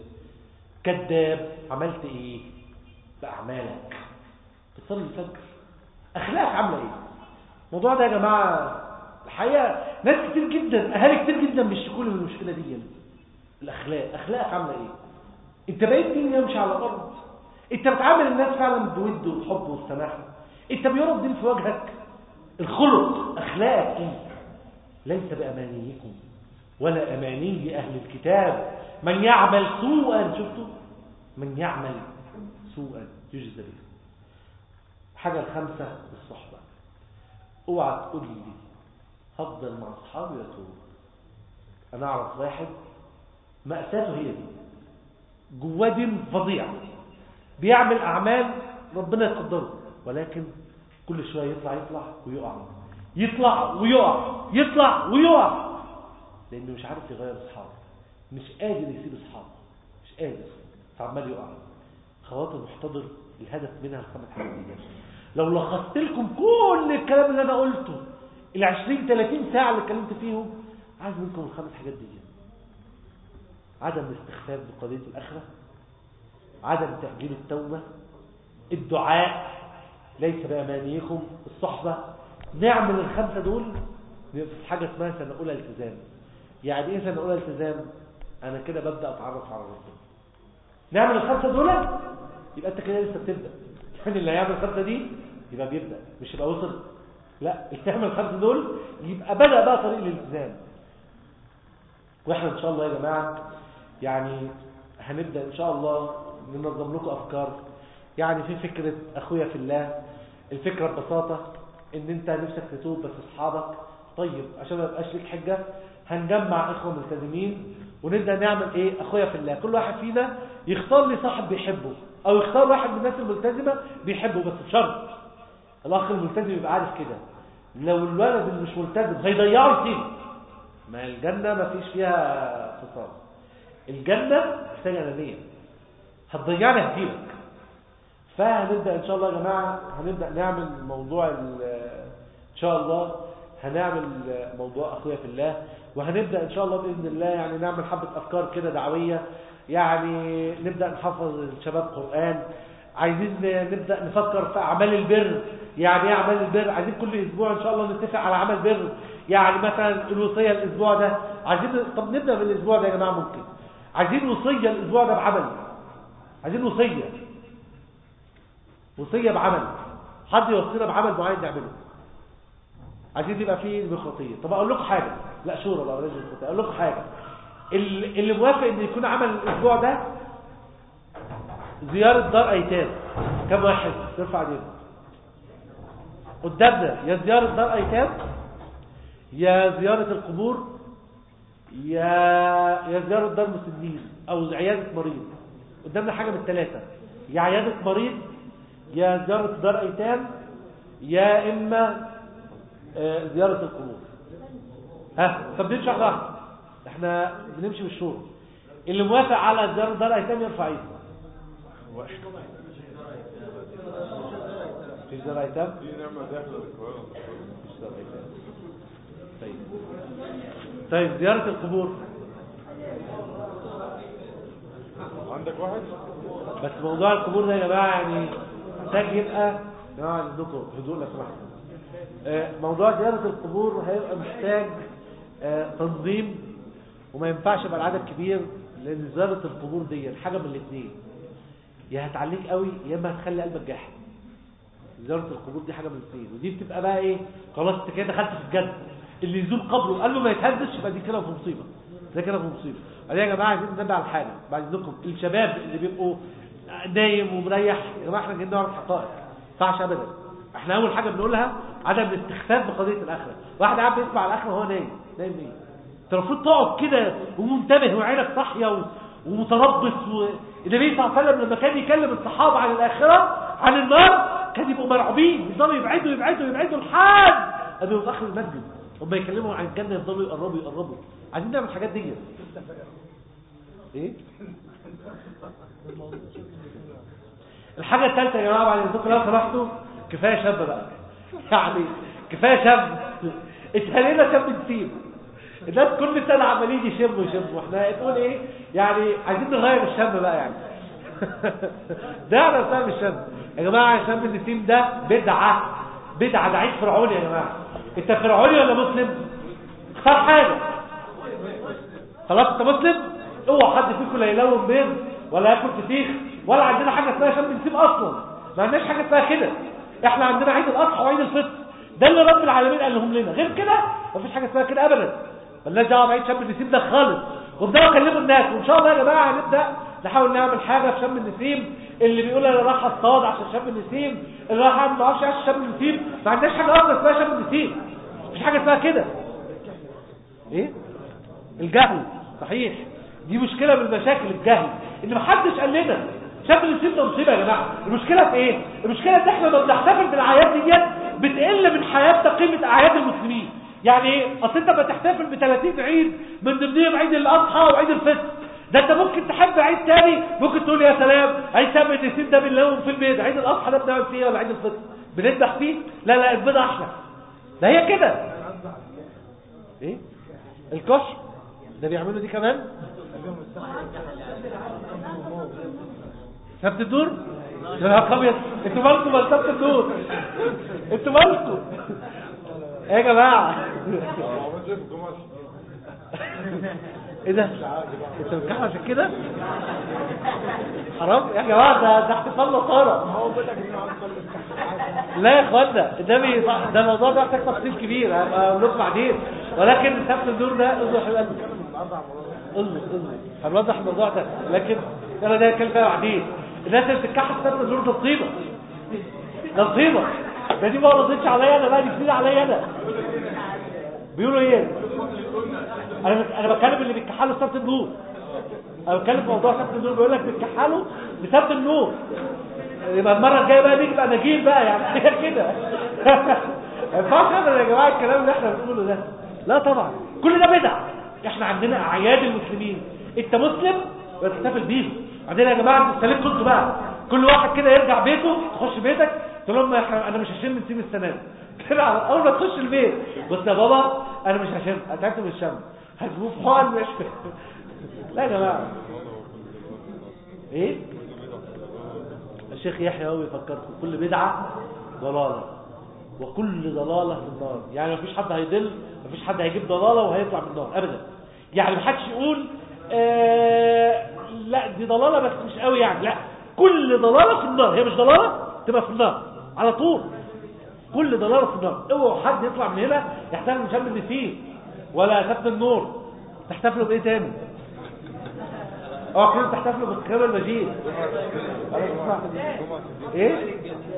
كذاب. عملت ايه بأعمالك؟ بتصلي الفجر. اخلاقك عامله ايه؟ الموضوع ده يا جماعه الحقيقه ناس كتير جدا، اهالي كتير جدا بيشتكوا لي من المشكله دي. الاخلاق. اخلاقك عامله ايه؟ انت بقيت دين يمشي على الارض؟ انت بتعامل الناس فعلا بود وحب وسماحه؟ انت بيرد دين في وجهك؟ الخلق. اخلاقك ايه؟ ليس بامانيكم ولا اماني اهل الكتاب من يعمل سوءا. شفتوا؟ من يعمل سوءا يجزى به. الحاجه الخامسه الصحبه. اوعى تقول لي هفضل مع اصحابي واتوب. انا اعرف واحد مأساته هي دي، جواه دين فظيع، بيعمل اعمال ربنا يقدره، ولكن كل شويه يطلع يطلع ويقع، يطلع ويقع، يطلع ويقع، لانه مش عارف يغير اصحابه، مش قادر يسيب اصحابه، مش قادر، فعمال يقع. خواطر المحتضر الهدف منها الخمس حاجات دي. لو لخصت لكم كل الكلام اللي انا قلته ال عشرين ثلاثين ساعه اللي اتكلمت فيهم، عايز منكم الخمس حاجات دي: عدم الاستخفاف بقضيه الاخره، عدم تاجيل التوبه، الدعاء ليس بامانيكم، الصحبه. نعمل الخمسه دول في حاجه اسمها سنه اولى التزام. يعني ايه سنه اولى التزام؟ انا كده ببدا اتعرف على ربنا. نعمل الخمسه دول يبقى انت كده لسه بتبدا. يعني اللي هيعمل الخمسه دي يبقى بيبدا، مش يبقى وصل. لا، اللي يعمل الخمسه دول يبقى بدا بقى طريق الالتزام. واحنا ان شاء الله يا جماعه يعني هنبدا ان شاء الله ننظم لكم افكار. يعني في فكره اخويا في الله، الفكره ببساطه ان انت نفسك تتوب بس اصحابك، طيب عشان ما يبقاش لك حجه هنجمع اخوه ملتزمين ونبدا نعمل ايه؟ اخويا في الله. كل واحد فينا يختار لي صاحب بيحبه، او يختار واحد من الناس الملتزمه بيحبه، بس بشرط الاخ الملتزم يبقى عارف كده لو الولد اللي مش ملتزم هيضيعه يسيبه. ما الجنه ما فيش فيها فصال، الجنه محتاجه انانيه، هتضيعني هسيبك. فهنبدا ان شاء الله يا جماعه هنبدا نعمل موضوع ان شاء الله هنعمل موضوع اخويا في الله، وهنبدا ان شاء الله باذن الله يعني نعمل حبه افكار كده دعويه. يعني نبدا نحفظ الشباب قران، عايزين نبدا نفكر في اعمال البر. يعني ايه اعمال البر؟ عايزين كل اسبوع ان شاء الله نتفق على عمل بر. يعني مثلا الوصيه الاسبوع ده عايزين، طب نبدا بالاسبوع ده يا جماعه، ممكن عايزين وصيه الاسبوع ده بعمل، عايزين وصيه وصيه بعمل، حد يوصينا بعمل معين نعمله. عايزين يبقى فيه ديمقراطيه. طب اقول لكم حاجه، لا شورى بقى لازم اقول لكم حاجه، اللي موافق ان يكون عمل الاسبوع ده زيارة دار ايتام. كم واحد ترفع ايديهم قدامنا؟ يا زيارة دار ايتام، يا زيارة القبور، يا يا زيارة دار مسنين او عيادة مريض. قدامنا حاجة من الثلاثة، يا عيادة مريض، يا زيارة دار ايتام، يا اما آه زيارة القبور. ها طب نمشي واحدة واحدة، احنا بنمشي بالشورى. اللي موافق على زيارة دار ايتام يرفع ايده. في زيارة ايتام؟ في نعمة داخل القرآن. في زيارة ايتام. طيب طيب زيارة القبور عندك واحد؟ بس موضوع القبور ده يا جماعة يعني محتاج يبقى يا جماعة عندكم هدوء لو سمحتوا. آه موضوع زيارة القبور هيبقى محتاج آه تنظيم، وما ينفعش يبقى العدد كبير، لان زيارة القبور دي حاجة من الاثنين، يا هتعليك قوي يا اما هتخلي قلبك جاحد. زيارة القبور دي حاجة من الاثنين، ودي بتبقى بقى ايه، خلاص انت كده دخلت في الجد. اللي يزور قبره وقلبه ما يتهزش يبقى دي كده في مصيبة، ده كده في مصيبة. بعدين يا جماعة عايزين ننبه على حاجة بعد اذنكم، الشباب اللي بيبقوا نايم ومريح يا جماعة احنا جايين نعرف حقائق، ما ينفعش ابدا. احنا اول حاجة بنقولها عدم الاستخفاف بقضية الاخرة. واحد قاعد بيسمع الاخرة وهو نايم، نايم ايه؟ انت المفروض تقعد كده ومنتبه وعينك صاحية ومتربص و... النبي صلى الله عليه وسلم لما كان يكلم الصحابة عن الآخرة عن النار كان يبقوا مرعوبين، يفضلوا يبعدوا يبعدوا يبعدوا لحد قبل في آخر المسجد هم يكلموا عن الجنة، يفضلوا يقربوا يقربوا. عايزين نعمل الحاجات دي. ايه الحاجة الثالثة يا جماعة بعد الذكر لو سمحتوا؟ كفاية شاب بقى، يعني كفاية شاب. اتهلينا شاب نسيب الناس كل سنة عمالين يشموا يشموا، احنا نقول ايه يعني، عايزين نغير الشاب بقى يعني. ده على سبب الشاب يا جماعة. شاب النسيم ده بدعة، بدعة، ده عيد فرعوني يا جماعة. انت فرعوني ولا مسلم؟ اختار حاجة. خلاص انت مسلم، اوعى حد فيكم لا يلون بيض ولا ياكل فسيخ، ولا عندنا حاجة اسمها شاب النسيم اصلا، ما عندناش حاجة اسمها كده. احنا عندنا عيد الاضحى وعيد الفطر، ده اللي رب العالمين قال لهم لنا، غير كده مفيش حاجة اسمها كده ابدا. مالناش دعوه بعيد شم النسيم ده خالص. وابداوا كلموا الناس، وان شاء الله يا جماعه هنبدا نحاول نعمل حاجه في شم النسيم. اللي بيقول انا رايح اصطاد عشان شم النسيم، اللي رايح اعمل ما اعرفش عشان شم النسيم، ما عندناش حاجه اصلا اسمها شم النسيم، مفيش حاجه اسمها كده. ايه الجهل صحيح، دي مشكله من المشاكل، الجهل، ان محدش قال لنا شم النسيم ده مصيبه يا جماعه. المشكله في ايه؟ المشكله ان احنا لما بنحتفل بالاعياد ديت بتقل من حياتنا قيمه اعياد المسلمين. يعني ايه؟ اصل انت بتحتفل ب ثلاثين عيد من ضمنهم عيد الاضحى وعيد الفطر، ده انت ممكن تحب عيد تاني، ممكن تقول يا سلام عيد شم النسيم ده بنلاقيهم في البيت، عيد الاضحى ده بنعمل فيه ولا عيد الفطر بنذبح فيه؟ لا لا البيضه احلى. ده هي كده. ايه الكشف ده بيعملوا دي كمان سبت الدور. يا خبيث انتوا مالكم من سبت الدور؟ انتوا مالكم ايه يا جماعه؟ ايه ده؟ انت بتكحل عشان كده؟ حرام يا جماعه، ده ده احتفال نصارى. لا يا اخوانا النبي ده الموضوع ده محتاج تفصيل كبير هبقى لكم بعدين، ولكن سبت الدور ده اصبر حبيبي اصبر اصبر هنوضح الموضوع ده، لكن انا ده كلمه بعدين. الناس اللي بتتكحل سبت الدور ده طيبه، ده طيبه، ده دي ما رضيتش عليا انا بقى، دي جديده عليا انا. بيقولوا ايه؟ انا انا بتكلم اللي بيتكحلوا سبت النور، انا بتكلم في موضوع سبت النور، بيقول لك بيتكحلوا بسبت النور. يبقى المره الجايه بقى نيجي بقى نجيب بقى يعني كده. ما ينفعش ابدا يا جماعه الكلام اللي احنا بنقوله ده، لا طبعا كل ده بدع. احنا عندنا اعياد المسلمين، انت مسلم بتحتفل بيهم. عندنا يا جماعه استلمتوا انتوا بقى، كل واحد كده يرجع بيته، تخش بيتك تقول لهم انا مش هشم نسيم السنه دي كده اول ما تخش البيت، بص يا بابا انا مش هشم، هتعبت من الشم، هتجيبوه في حقن مش لا يا جماعه. ايه الشيخ يحيى هو يفكركم كل بدعه ضلاله وكل ضلاله في النار. يعني مفيش حد هيضل، مفيش حد هيجيب ضلاله وهيطلع من النار ابدا. يعني محدش يقول آه لا دي ضلاله بس مش قوي يعني، لا كل ضلاله في النار، هي مش ضلاله تبقى في النار على طول، كل ضلاله في النار. اوعوا حد يطلع من هنا يحتفل بشم النسيم ولا سبت النور. تحتفلوا بايه تاني؟ اه كلهم تحتفلوا بالقيامة المجيد. ايه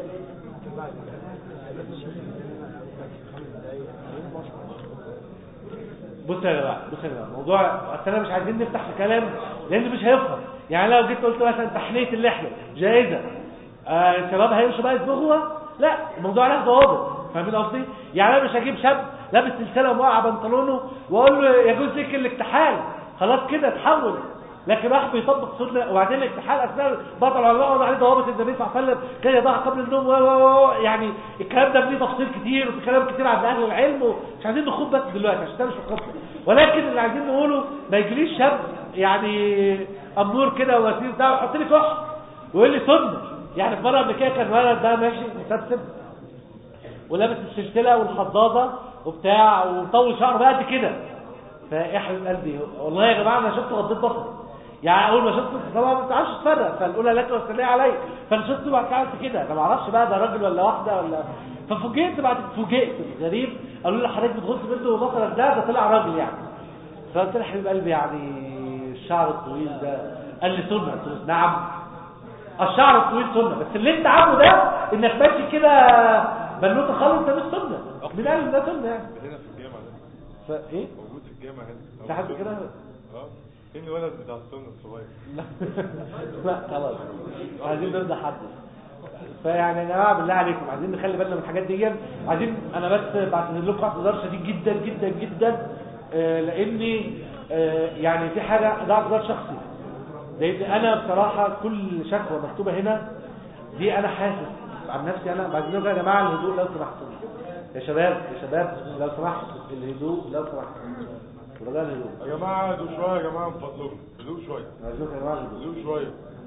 بص يا جماعه بص يا جماعه موضوع اصل مش عايزين نفتح في كلام لان مش هيفهم. يعني لو جيت قلت مثلا تحليه اللحيه جائزه، آه الشباب هيمشوا بقى يصبغوها؟ لا، الموضوع له ضوابط. فاهمين قصدي؟ يعني انا مش هجيب شاب لابس سلسله وموقع بنطلونه واقول له يجوز لك الاكتحال، خلاص كده اتحول. لكن واحد بيطبق سنه وبعدين الاكتحال اثناء بطل العلماء وضع عليه ضوابط النبي صلى الله عليه وسلم كان يضع قبل النوم و يعني الكلام ده ليه تفصيل كتير وفي كلام كتير عند اهل العلم ومش عايزين نخوض بس دلوقتي عشان ده مش القصه. ولكن اللي عايزين نقوله ما يجيليش شاب يعني امور كده ووسيم بتاعه يحط لي كحل ويقول لي سنه. يعني في مره قبل كده كان ولد ده ماشي مسبسب ولابس السلسله والخضاضه وبتاع ومطول شعره بقى قد كده، فاحلم قلبي والله يا جماعه انا شفته غضيت بصري. يعني اول ما شفته طبعا ما بتعرفش تفرق، فالاولى لا توصلي عليا، فانا شفته بعد كده كده انا ما اعرفش بقى ده راجل ولا واحده ولا، ففوجئت بعد فوجئت غريب قالوا لي حضرتك بتغص بنته بصرك ده ده طلع راجل يعني. فقلت له حبيب قلبي يعني الشعر الطويل ده، قال لي سنه. قلت له نعم الشعر الطويل سنه، بس اللي انت عامله ده انك ماشي كده بنوته خالص ده مش سنه. مين قال ده سنه يعني؟ هنا في الجامعه ده فايه موجود في الجامعه هنا في حد كده اه فين الولد بتاع السنه الصغير؟ لا خلاص عايزين نبدا حد. فيعني يا جماعه بالله عليكم عايزين نخلي بالنا من الحاجات دي. عايزين انا بس بعتذر لكم اعتذار شديد جدا جدا جدا آه لاني آه يعني في حاجه ده اعتذار شخصي، لان انا بصراحه كل شكوى مكتوبه هنا دي انا حاسس عن نفسي. انا بعتذر يا جماعه الهدوء لو سمحتوا يا شباب يا شباب لو سمحتوا الهدوء لو سمحتوا ورجال الهدوء يا جماعه هدوء شويه يا جماعه من فضلكم هدوء شويه عايزينكم يا جماعه هدوء شويه.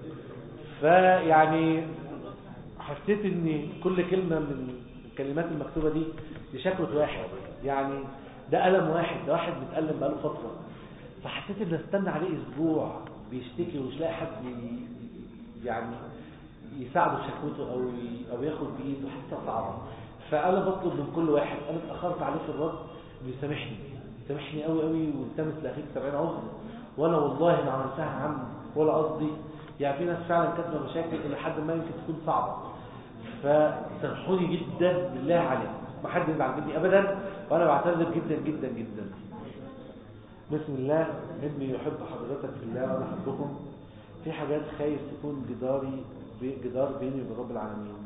فيعني حسيت ان كل كلمه من الكلمات المكتوبه دي دي شكوى واحد، يعني ده ألم واحد، ده واحد بيتألم بقاله فتره، فحسيت ان استنى عليه اسبوع بيشتكي ومش لاقي حد يعني يساعده في شكوته او او ياخد بايده، حسيتها صعبه. فانا بطلب من كل واحد انا اتاخرت عليه في الرد بيسامحني سامحني قوي قوي والتمس لاخيك سبعين عذر، وانا والله ما عملتها عم ولا قصدي. يعني في ناس فعلا كاتبه مشاكل الى حد ما يمكن تكون صعبه، فسامحوني جدا بالله عليكم، ما حد يزعل مني ابدا، وانا بعتذر جدا جدا جدا. بسم الله. ابني يحب حضرتك في الله وانا احبكم. في حاجات خايف تكون جداري جدار بيني وبين رب العالمين.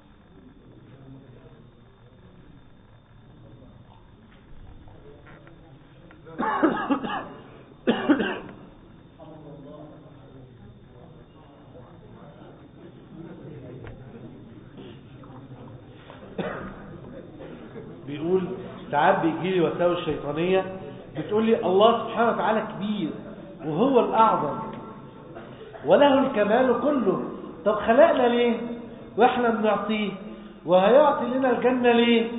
بيقول ساعات بيجي لي وساوس شيطانيه بتقول لي الله سبحانه وتعالى كبير وهو الاعظم وله الكمال كله، طب خلقنا ليه واحنا بنعطيه وهيعطي لنا الجنه ليه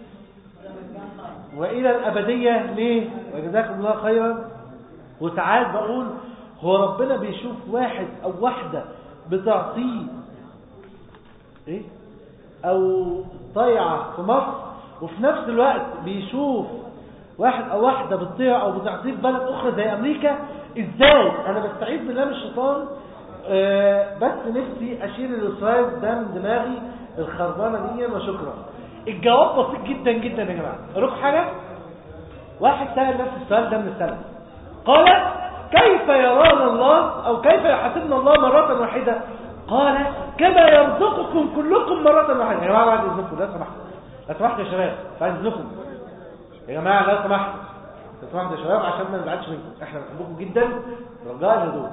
والى الابديه ليه؟ وجزاكم الله خيرا. وساعات بقول هو ربنا بيشوف واحد او واحده بتعطيه ايه او طيعه في مصر وفي نفس الوقت بيشوف واحد او واحده بتطيع او بتعطيه في بلد اخرى زي امريكا، ازاي؟ انا بستعيذ بالله من الشيطان. أه بس نفسي اشيل الاسرائيل ده من دماغي الخربانه دي وشكرا. الجواب بسيط جدا جدا يا جماعه. اقول حاجه، واحد سأل نفس السؤال ده من السلف قال كيف يرانا الله او كيف يحاسبنا الله مرة واحدة؟ قال كما يرزقكم كلكم مرة واحدة. يا جماعة بعد اذنكم لا سمحت لا سمحت يا شباب بعد اذنكم يا جماعة لا سمحت لا سمحت يا شباب عشان ما نزعلش منكم، احنا بنحبكم جدا رجاء الهدوء.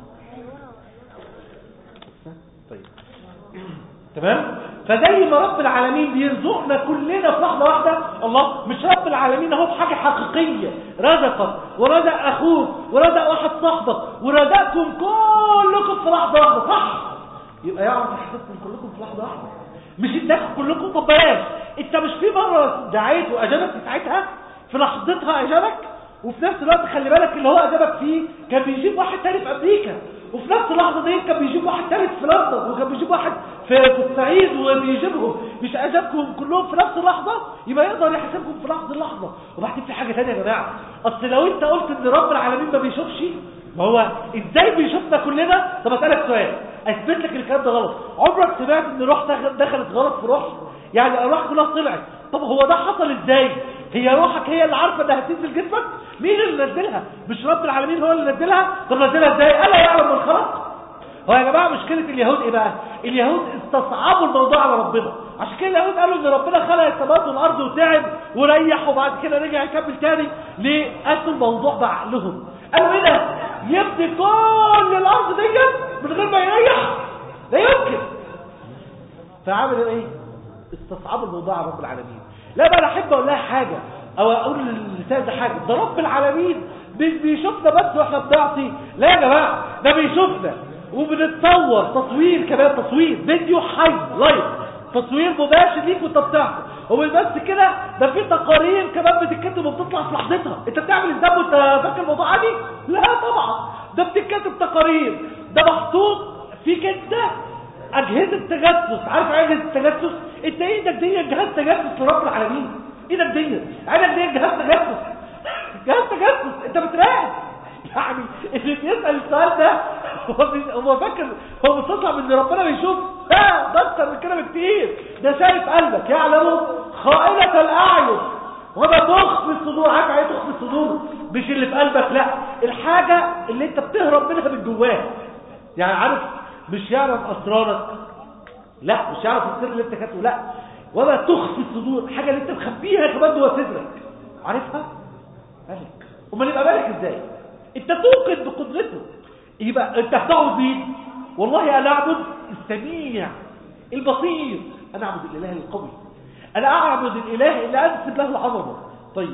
طيب تمام. فزي ما رب العالمين بيرزقنا كلنا في لحظه واحده، الله مش رب العالمين اهو بحاجه حقيقيه رزقك ورزق اخوك ورزق واحد صاحبك ورزقكم كلكم في لحظه واحده، صح؟ يبقى يعرف يحاسبكم كلكم في لحظه واحده، مش اداكم كلكم ببلاش. انت مش في مره دعيت واجابك في ساعتها في لحظتها اجابك، وفي نفس الوقت خلي بالك اللي هو اجابك فيه كان بيجيب واحد تاني في امريكا، وفي نفس اللحظه دي كان بيجيب واحد ثالث في لندن، وكان بيجيب واحد في الصعيد وبيجيبهم، مش اجابكم كلهم في نفس اللحظه، يبقى يقدر يحاسبكم في لحظه اللحظه. وبعدين في حاجه ثانيه يا جماعه، اصل لو انت قلت ان رب العالمين ما بيشوفش ما هو ازاي بيشوفنا كلنا؟ طب اسالك سؤال اثبت لك الكلام ده غلط. عمرك سمعت ان روح دخلت غلط في روح؟ يعني الارواح كلها طلعت. طب هو ده حصل ازاي؟ هي روحك هي اللي عارفه انها هتنزل جسمك؟ مين اللي نزلها؟ مش رب العالمين هو اللي نزلها؟ طب نزلها ازاي؟ الا يعلم من خلق. هو يا جماعه مشكله اليهود ايه بقى؟ اليهود استصعبوا الموضوع على ربنا. عشان كده اليهود قالوا ان ربنا خلق السماوات والارض وتعب وريح وبعد كده رجع يكمل تاني. ليه؟ قاسوا الموضوع بعقلهم. قالوا ايه ده؟ يبني كل الارض ديت من غير ما يريح؟ لا يمكن. فعمل ايه؟ استصعبوا الموضوع على رب العالمين. لا بقى انا احب اقول لها حاجه او اقول للساده ده حاجه، ده رب العالمين مش بيشوفنا بس واحنا بنعصي. لا يا جماعه، ده بيشوفنا وبنتصور تصوير كمان، تصوير فيديو حي لايف، تصوير مباشر ليك وانت بتحصل. ومش بس كده، ده في تقارير كمان بتتكتب وبتطلع في لحظتها. انت بتعمل ازاي وانت فاكر الموضوع عادي؟ لا طبعا، ده بتتكتب تقارير، ده محطوط فيك انت اجهزه تجسس. عارف اجهزه التجسس؟ انت ايدك دي جهاز تجسس لرب العالمين. ايدك دي عينك دي جهاز تجسس. جهاز تجسس، انت بتراقب. يعني اللي بيسال السؤال ده هو فاكر هو مستصعب ان ربنا بيشوف؟ لا، ده اكتر من كده بكتير. ده شايف قلبك، يعلم خائنة الاعين وما تخفي الصدور. عارف ايه تخفي الصدور؟ مش اللي في قلبك، لا، الحاجه اللي انت بتهرب منها من جواك. يعني عارف، مش يعرف اسرارك، لا، مش يعرف السر اللي انت كاتبه، لا، ولا تخفي الصدور، حاجه اللي انت مخبيها كمان جوه صدرك. عارفها؟ ملك. امال يبقى ملك ازاي؟ انت توقن بقدرته. يبقى انت هتعبد مين؟ والله انا اعبد السميع البصير. انا اعبد الاله القوي، انا اعبد الاله اللي انسب له العظمه. طيب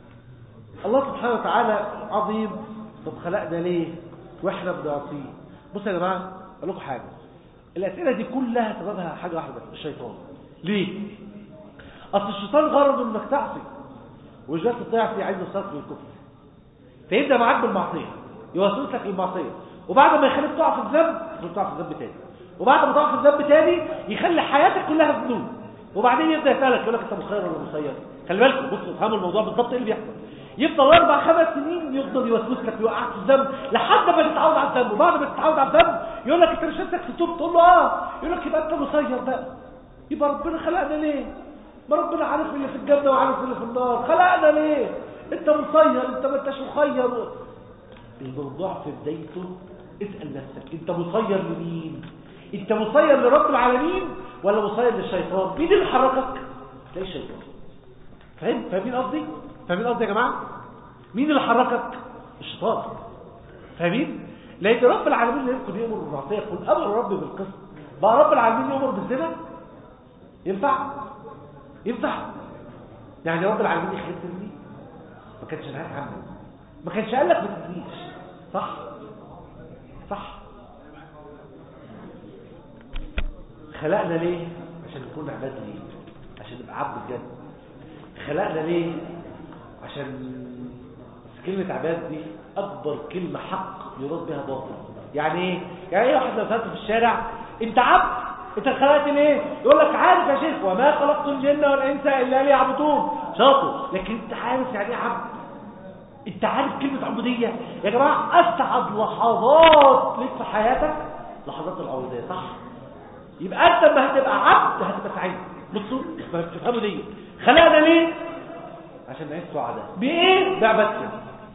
الله سبحانه وتعالى عظيم، طب خلقنا ليه واحنا بنعصيه؟ بصوا يا جماعه اقول لكم حاجه، الاسئله دي كلها سببها حاجه واحده بس، الشيطان. ليه؟ اصل الشيطان غرضه انك تعصي، ومش بس تعصي، عايز يوصلك للكفر. فيبدا معاك بالمعصيه، يوصلك للمعصيه، وبعد ما يخليك تقع في الذنب يخليك تقع في الذنب تاني، وبعد ما تقع في الذنب تاني يخلي حياتك كلها ذنوب، وبعدين يبدا يسالك يقول لك انت مخير ولا مسير؟ خلي بالكم، بصوا افهموا الموضوع بالضبط ايه اللي بيحصل. يفضل اربع خمس سنين يفضل يوسوس لك يوقعك في الذنب لحد ما تتعود على الذنب، وبعد ما تتعود على الذنب يقول لك انت مش نفسك تتوب، تقول له اه، يقول لك يبقى انت مسير بقى. يبقى ربنا خلقنا ليه؟ ما ربنا عارف اللي في الجنه وعارف اللي في النار، خلقنا ليه؟ انت مسير، انت ما انتش مخير. الموضوع في بدايته اسال نفسك، انت مسير لمين؟ انت مسير لرب العالمين ولا مسير للشيطان؟ مين اللي حركك؟ تلاقي الشيطان. فاهم؟ فاهمين قصدي؟ فاهمين قصدي يا جماعه؟ مين اللي حركك؟ الشيطان. فاهمين؟ لان رب العالمين لا يمكن يامر بالمعصيه، يقول امر الرب بالقسط. بقى رب العالمين يامر بالزنا؟ ينفع؟ ينفع؟ يعني رب العالمين يخليك تزني؟ ما كانش نهاك عنه، ما كانش قال لك ما تزنيش، صح؟ صح؟ خلقنا ليه؟ عشان نكون عباد ليه، عشان نبقى عبد بجد. خلقنا ليه؟ عشان كلمة عباد دي أكبر كلمة حق يراد بها باطل. يعني إيه؟ يعني إيه واحد لو سألته في الشارع أنت عبد؟ أنت خلقت ليه؟ يقول لك عارف يا شيخ، وما خلقت الجن والإنس إلا ليعبدون. شاطر، لكن أنت عارف يعني إيه عبد؟ أنت عارف كلمة عبودية؟ يا جماعة أسعد لحظات لك في حياتك لحظات العبودية، صح؟ يبقى أنت لما هتبقى عبد هتبقى سعيد. بصوا تفهموا دي. خلقنا ليه؟ عشان نعيش سعداء. بإيه؟ بعبادته.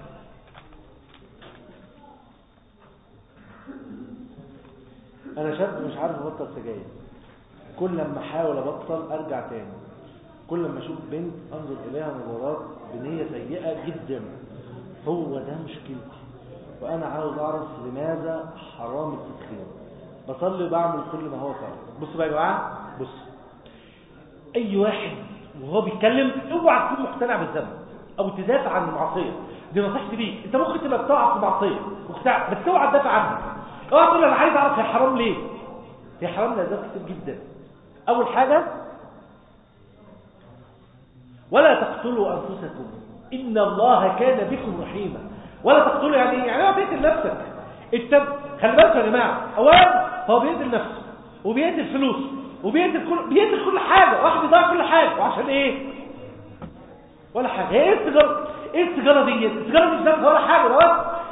أنا شاب مش عارف أبطل سجاير، كل لما أحاول أبطل أرجع تاني، كل لما أشوف بنت أنظر إليها نظرات بنية سيئة جدا. هو ده مشكلتي، وأنا عاوز أعرف لماذا حرام التدخين. بصلي وبعمل كل ما هو صار. بصوا بقى يا جماعة، بص، أي واحد وهو بيتكلم اوعى تكون مقتنع بالذنب أو تدافع عن المعصية. دي نصيحتي ليك. أنت ممكن تبقى بتقع في معصية مقتنع، بس اوعى تدافع عنها. اوعى تقول انا عايز اعرف هي حرام ليه. هي حرام لأسباب كتير جدا. اول حاجه، ولا تقتلوا انفسكم ان الله كان بكم رحيما. ولا تقتلوا يعني ايه؟ يعني اوعى تقتل نفسك. انت خلي بالك يا جماعه، اولا هو بيقتل نفسه وبيقتل فلوس وبيقتل كل بيقتل كل حاجه، واحد بيضيع كل حاجه، وعشان ايه؟ ولا حاجه. هي ايه السيجاره؟ ايه السيجاره دي؟ السيجاره مش ذاتها ولا حاجه. بس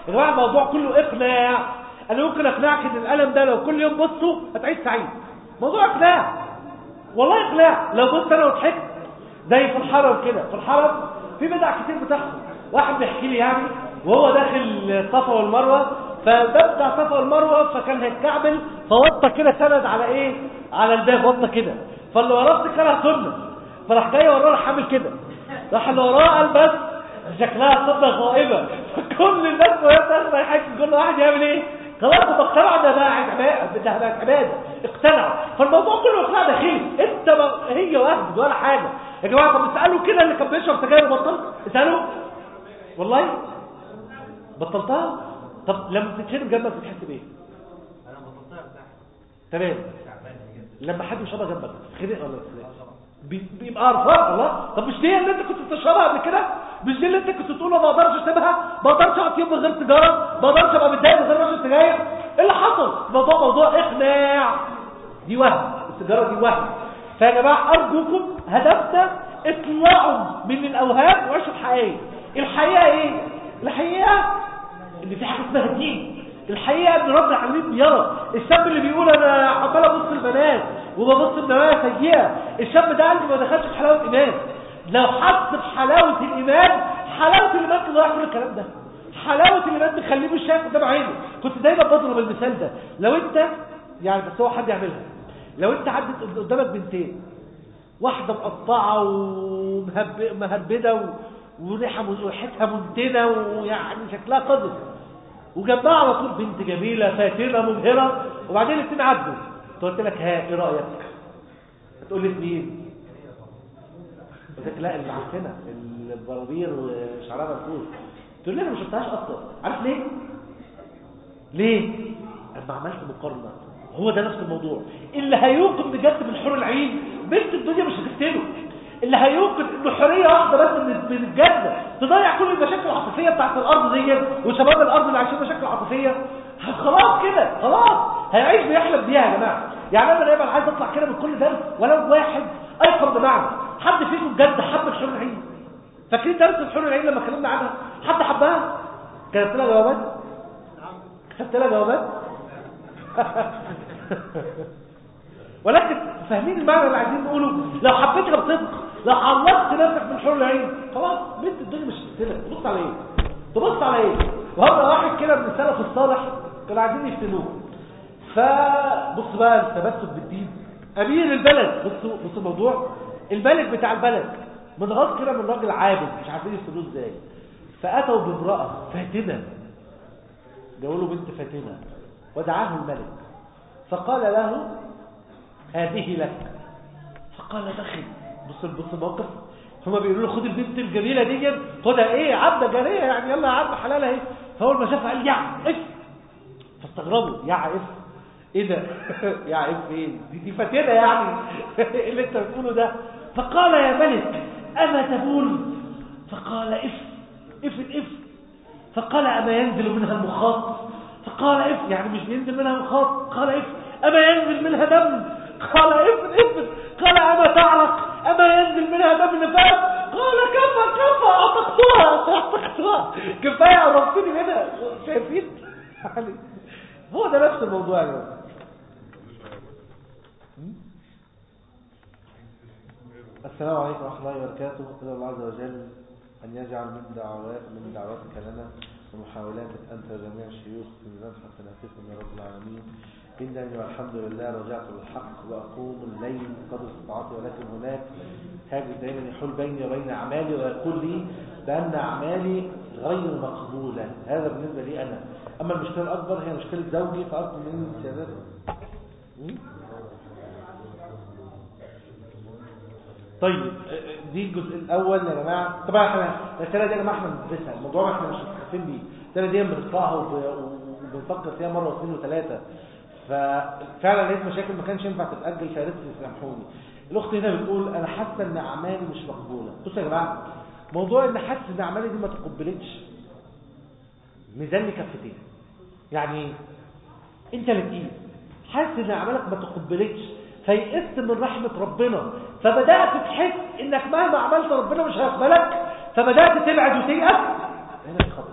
يا جماعه الموضوع كله اقناع. انا ممكن اقنعك ان الالم ده لو كل يوم بصه هتعيش سعيد. موضوع اقناع والله اقناع. لو بص انا وضحكت زي في الحرم كده، في الحرم في بدع كتير بتحصل. واحد بيحكي لي يعني وهو داخل الصفا والمروه، فده بتاع الصفا والمروه فكان هيتكعبل فوطى كده سند على ايه، على الباب وطى كده، فاللي وراه افتكرها سنه فراح جاي وراه راح عامل كده، راح اللي وراه قال بس شكلها سنه غائبه. فكل الناس وهي داخله يحكي كل واحد يعمل ايه، خلاص اقتنع ده بقى عباده، ده بقى عباده، اقتنعوا. فالموضوع كله اقناع داخلي، انت ما هي واحد ولا حاجه. يا جماعه طب اسالوا كده اللي كان بيشرب سجاير وبطل، اسالوا والله بطلتها. طب لما بتتشرب جنبك بتحس بايه؟ انا بطلتها ارتاح تمام. لما حد يشربها جنبك بتتخنق ولا بتتخنق؟ بيبقى قرفان. الله، طب مش دي اللي انت كنت بتشربها قبل كده؟ مش دي اللي انت كنت تقول ما اقدرش اسيبها، ما اقدرش اقعد يوم من غير سيجاره، ما اقدرش ابقى متضايق من غير ما اشرب سجاير؟ ايه اللي حصل؟ الموضوع موضوع اقناع. دي وهم، السيجاره دي وهم. فيا جماعه ارجوكم هدفنا اطلعوا من الاوهام وعيشوا الحقيقه. الحقيقه ايه؟ الحقيقه ان في حاجه اسمها دين. الحقيقه ان رب العالمين بيرى. الشاب اللي بيقول انا عمال ابص البنات وببص النوايا سيئه، الشاب ده قلبه ما دخلش في حلاوه الايمان. لو حس بحلاوه الايمان، حلاوه الايمان تضيع كل الكلام ده. حلاوه الايمان تخليه مش شايف قدام عينه. كنت دايما بضرب المثال ده، لو انت يعني بس هو حد يعملها، لو انت عدت قدامك بنتين، واحده مقطعه ومهبده وريحتها منتنه ويعني شكلها قذر، وجنبها على طول بنت جميله فاتنه مبهره، وبعدين الاثنين عدوا، قلت لك ها ايه رايك؟ هتقول لي مين؟ قلت لك لا المعفنه البرابير وشعرها منفوش. تقول لي انا ما شفتهاش اصلا. عارف ليه؟ ليه؟ اما عملت مقارنه. هو ده نفس الموضوع. اللي هيوقن بجد بالحور العين بنت الدنيا مش هتفتنه. اللي هيوقن انه حريه واحده بس من الجنه تضيع كل المشاكل العاطفيه بتاعت الارض دي وشباب الارض اللي عايشين مشاكل عاطفيه، خلاص كده خلاص هيعيش بيحلم بيها. يا جماعه يعني انا دايما عايز اطلع كده من كل درس ولو واحد ايقن بمعنى حد فيكم بجد حب الحور العين. فاكرين درس الحور العين لما اتكلمنا عنها؟ حد حبها؟ كانت لها جوابات؟ كانت لها جوابات؟ ولكن فاهمين المعنى اللي عايزين نقوله؟ لو حبيتها بصدق، لو علقت نفسك من حور العين، خلاص بنت الدنيا مش هتفتنك. تبص على ايه؟ تبص على ايه؟ وهذا واحد كده من السلف الصالح كانوا عايزين يفتنوه، فبص بقى التمسك بالدين. امير البلد، بصوا بصوا الموضوع، الملك بتاع البلد متغاظ كده من راجل عابد مش عارفين يفتنوه ازاي، فاتوا بامراه فاتنه، جابوا له بنت فاتنه ودعاه الملك فقال له هذه لك. فقال دخل. بص بص الموقف، هما بيقولوا له خد البنت الجميله دي، خدها ايه عبده جاريه يعني، يلا يا عم حلال اهي. فاول ما شافها قال يا اف، فاستغربوا يا اف ايه ده؟ يا اف ايه دي؟ دي فاتنه يعني ايه اللي انت بتقوله ده؟ فقال يا ملك اما تبول؟ فقال اف اف اف. فقال اما ينزل منها المخاط؟ فقال اف يعني مش بينزل منها مخاط. قال اف اما ينزل منها دم؟ قال اف اف. قال اما تعرق؟ اما ينزل منها دم نفاس؟ قال كفى كفى اعتقتها اعتقتها كفايه عرفتني منها. شايفين يعني هو ده نفس الموضوع يا جماعه. السلام عليكم ورحمه الله وبركاته. اسال الله عز وجل ان يجعل من دعوات من دعواتك لنا ومحاولاتك انت جميع الشيوخ في ميزان حسناتكم يا رب العالمين. إنني والحمد لله رجعت للحق وأقوم الليل قدر استطاعتي، ولكن هناك هاجس دائما يحول بيني وبين أعمالي ويقول لي بأن أعمالي غير مقبولة. هذا بالنسبة لي أنا. أما المشكلة الأكبر هي مشكلة زوجي، فأرجو مني سيادات. طيب دي الجزء الأول يا جماعة. طبعا احنا الرسالة دي يا جماعة احنا بندرسها، الموضوع احنا مش متخفين بيه. الرسالة دي بنقراها وبنفكر فيها مرة واثنين وثلاثة، ففعلا لقيت مشاكل ما كانش ينفع تتأجل، فيا ريت تسامحوني. الاخت هنا بتقول انا حاسه ان اعمالي مش مقبوله. بصوا يا جماعه، موضوع ان حاسه ان اعمالي دي ما تقبلتش ميزان لي كفتين. يعني انت لقيت حاسس ان اعمالك ما تقبلتش فيئست من رحمه ربنا، فبدات تحس انك مهما عملت ربنا مش هيقبلك، فبدات تبعد وتيأس. هنا في خطر.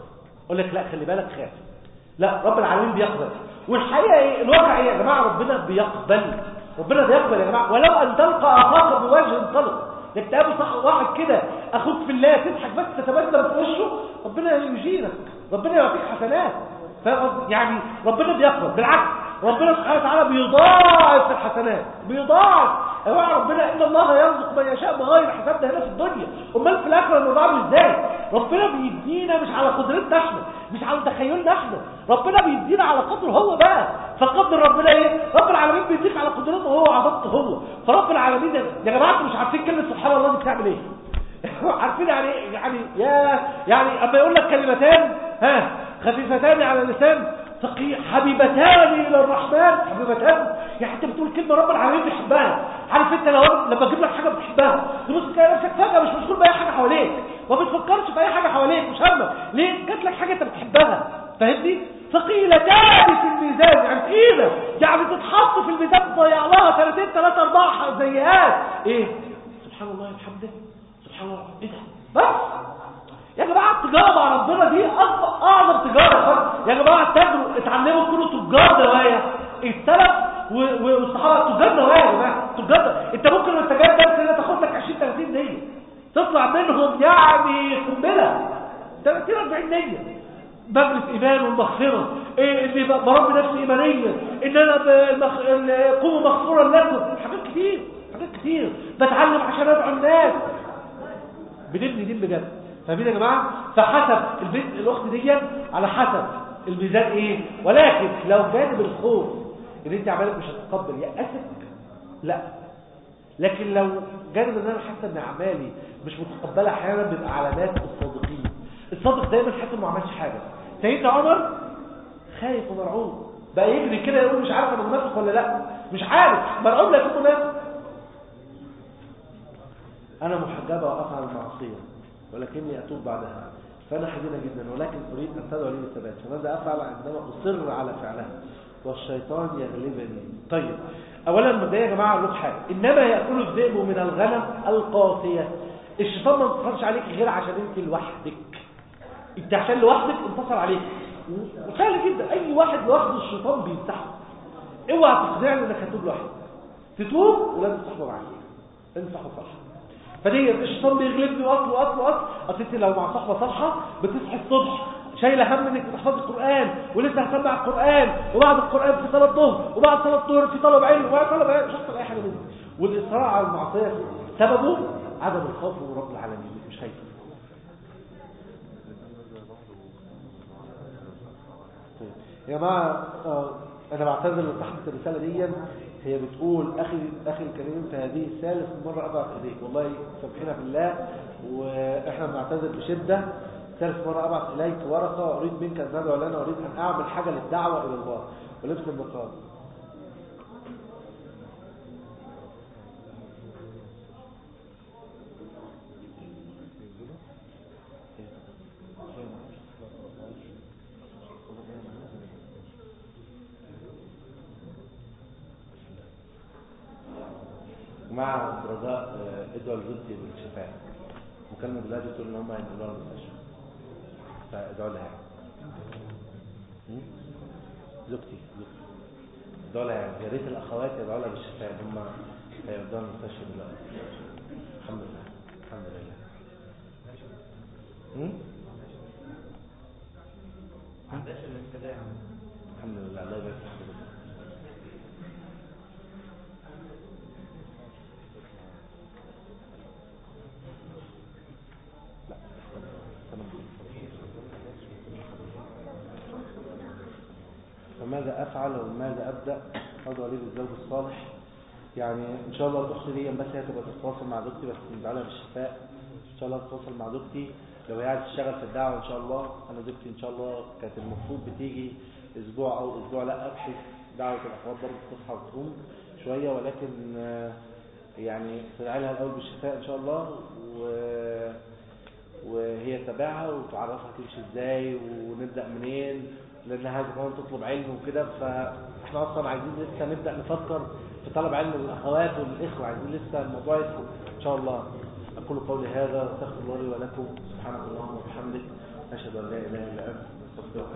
اقول لك لا خلي بالك خاف. لا رب العالمين بيقبل. والحقيقه ايه الواقع ايه يا جماعه؟ ربنا بيقبل، ربنا بيقبل يا جماعه. ولو ان تلقى اخاك بوجه طلق، انك تقابل صح واحد كده اخوك في الله تضحك بس تتبسم في وشه، ربنا يجيرك، ربنا يعطيك حسنات. يعني ربنا بيقبل، بالعكس ربنا سبحانه وتعالى بيضاعف الحسنات، بيضاعف يا جماعه. ربنا ان الله يرزق من يشاء بغير حساب، ده هنا في الدنيا، امال في الاخره الموضوع عامل ازاي؟ ربنا بيدينا مش على قدرتنا احنا، مش على تخيلنا احنا، ربنا بيدينا على قدره هو بقى. فقدر ربنا ايه؟ رب العالمين بيديك على قدرته هو وعظمته هو. فرب العالمين يا جماعه انتوا مش عارفين كلمه سبحان الله دي بتعمل ايه؟ عارفين يعني ايه؟ يعني يا يعني اما يقول لك كلمتان ها خفيفتان على اللسان ثقيل حبيبتان الى الرحمن، حبيبتان يعني انت بتقول كلمه رب العالمين بيحبها. عارف انت لو لما اجيب لك حاجه بتحبها تبص تلاقي نفسك فجاه مش مشغول باي حاجه حواليك، ما بتفكرش في اي حاجه حواليك، مش همك ليه؟ جات لك حاجه انت بتحبها، فاهمني؟ ثقيلتان في الميزان، يعني تقيله، يعني تتحط في الميزان تضيع لها سنتين ثلاثه اربعه زيات. ايه؟ سبحان الله وبحمده، سبحان الله، ايه ده؟ بس يا جماعه التجاره مع ربنا دي اعظم تجاره. يا جماعه اتجروا، اتعلموا كلوا تجار نوايا. السلف والصحابه تجار نوايا يا جماعه، تجار. انت ممكن وانت جاي درس هنا تاخد لك عشرين ثلاثين نيه تطلع منهم يعني قنبله ثلاثين اربعين نيه. مجلس ايمان والمغفره، ايه اللي برب نفسي ايمانيه، ان انا بمخ... قوموا مغفورا لكم، حاجات كتير حاجات كتير بتعلم عشان ادعو الناس. بنبني دين بجد، فاهمين يا جماعه؟ فحسب البنت الاخت دي على حسب الميزان ايه. ولكن لو جانب الخوف ان انت اعمالك مش هتتقبل يأسك، لا. لكن لو جانب ان انا حاسه ان اعمالي مش متقبله، احيانا بيبقى علامات الصادقين. الصادق دايما حاسس ما عملش حاجه. سيدنا عمر خايف ومرعوب بقى يجري كده يقول مش عارف انا منافق ولا لا، مش عارف، مرعوب لا يكون منافق. انا محجبه وافعل المعصيه ولكني اتوب بعدها، فانا حزينه جدا ولكن اريد ان تدعو لي بالثبات، فماذا افعل عندما اصر على فعلها والشيطان يغلبني؟ طيب اولا مبدئيا يا جماعه اقول لكم حاجه، انما ياكل الذئب من الغنم القاسيه. الشيطان ما انتصرش عليك غير عشان انت لوحدك. انت عشان لوحدك انتصر عليك، وسهل جدا اي واحد لوحده الشيطان بيمسحه. اوعى تقنعني انك هتوب لوحدك، تتوب ولازم تصحبه معاك، لازم تصحبه صح. فدي الشيطان بيغلبني واصل واصل واصل. اصل انت لو مع صحبه صالحه بتصحي الصبح شايله هم انك تحفظي القران ولسه هتسمع القران، وبعد القران في صلاه الظهر، وبعد صلاه الظهر في طلب علم، وبعد طلب علم مش هتحصل اي حاجه منه. والاصرار على المعصيه سببه عدم الخوف من رب العالمين، مش خايف. طيب يا جماعه آه انا بعتذر لصاحبه الرساله دي، هي بتقول اخي اخي الكريم في هذه الثالث مره ابعث اليك، والله سامحنا بالله واحنا بنعتذر بشده. ثالث مره ابعث اليك ورقه اريد منك ان تدعو لنا، اريد ان اعمل حاجه للدعوه الى الله ولبس النقاب. مع رجاء ادعوا لزوجتي بالشفاء، مكالمه دلوقتي بتقول ان هم هينقلوها المستشفى، فادعوا لها. زوجتي زوجتي ادعوا لها، يا ريت الاخوات يدعوا لها بالشفاء، هم هيودوها المستشفى دلوقتي. الحمد لله الحمد لله. الحمد لله الله يبارك في حضرتك. فماذا أفعل وماذا أبدأ؟ أدعو لي بالزوج الصالح. يعني إن شاء الله الأخت دي بس هي تبقى تتواصل مع زوجتي، بس ندعو لها بالشفاء. إن شاء الله تتواصل مع زوجتي لو هي عايزة تشتغل في الدعوة إن شاء الله. أنا زوجتي إن شاء الله كانت المفروض بتيجي أسبوع أو أسبوع لا، بحيث دعوة الأخوات برضه تصحى وتقوم شوية، ولكن يعني تدعي لها الأول بالشفاء إن شاء الله، و وهي تتابعها وتعرفها تمشي ازاي ونبدأ منين، لانها عايزه كمان تطلب علم وكده. فاحنا اصلا عايزين لسه نبدأ نفكر في طلب علم للاخوات والاخوه، عايزين لسه الموضوع يسهل ان شاء الله. اقول قولي هذا واستغفر الله لي ولكم، سبحانك اللهم وبحمدك، أشهد أن لا إله إلا أنت أستغفرك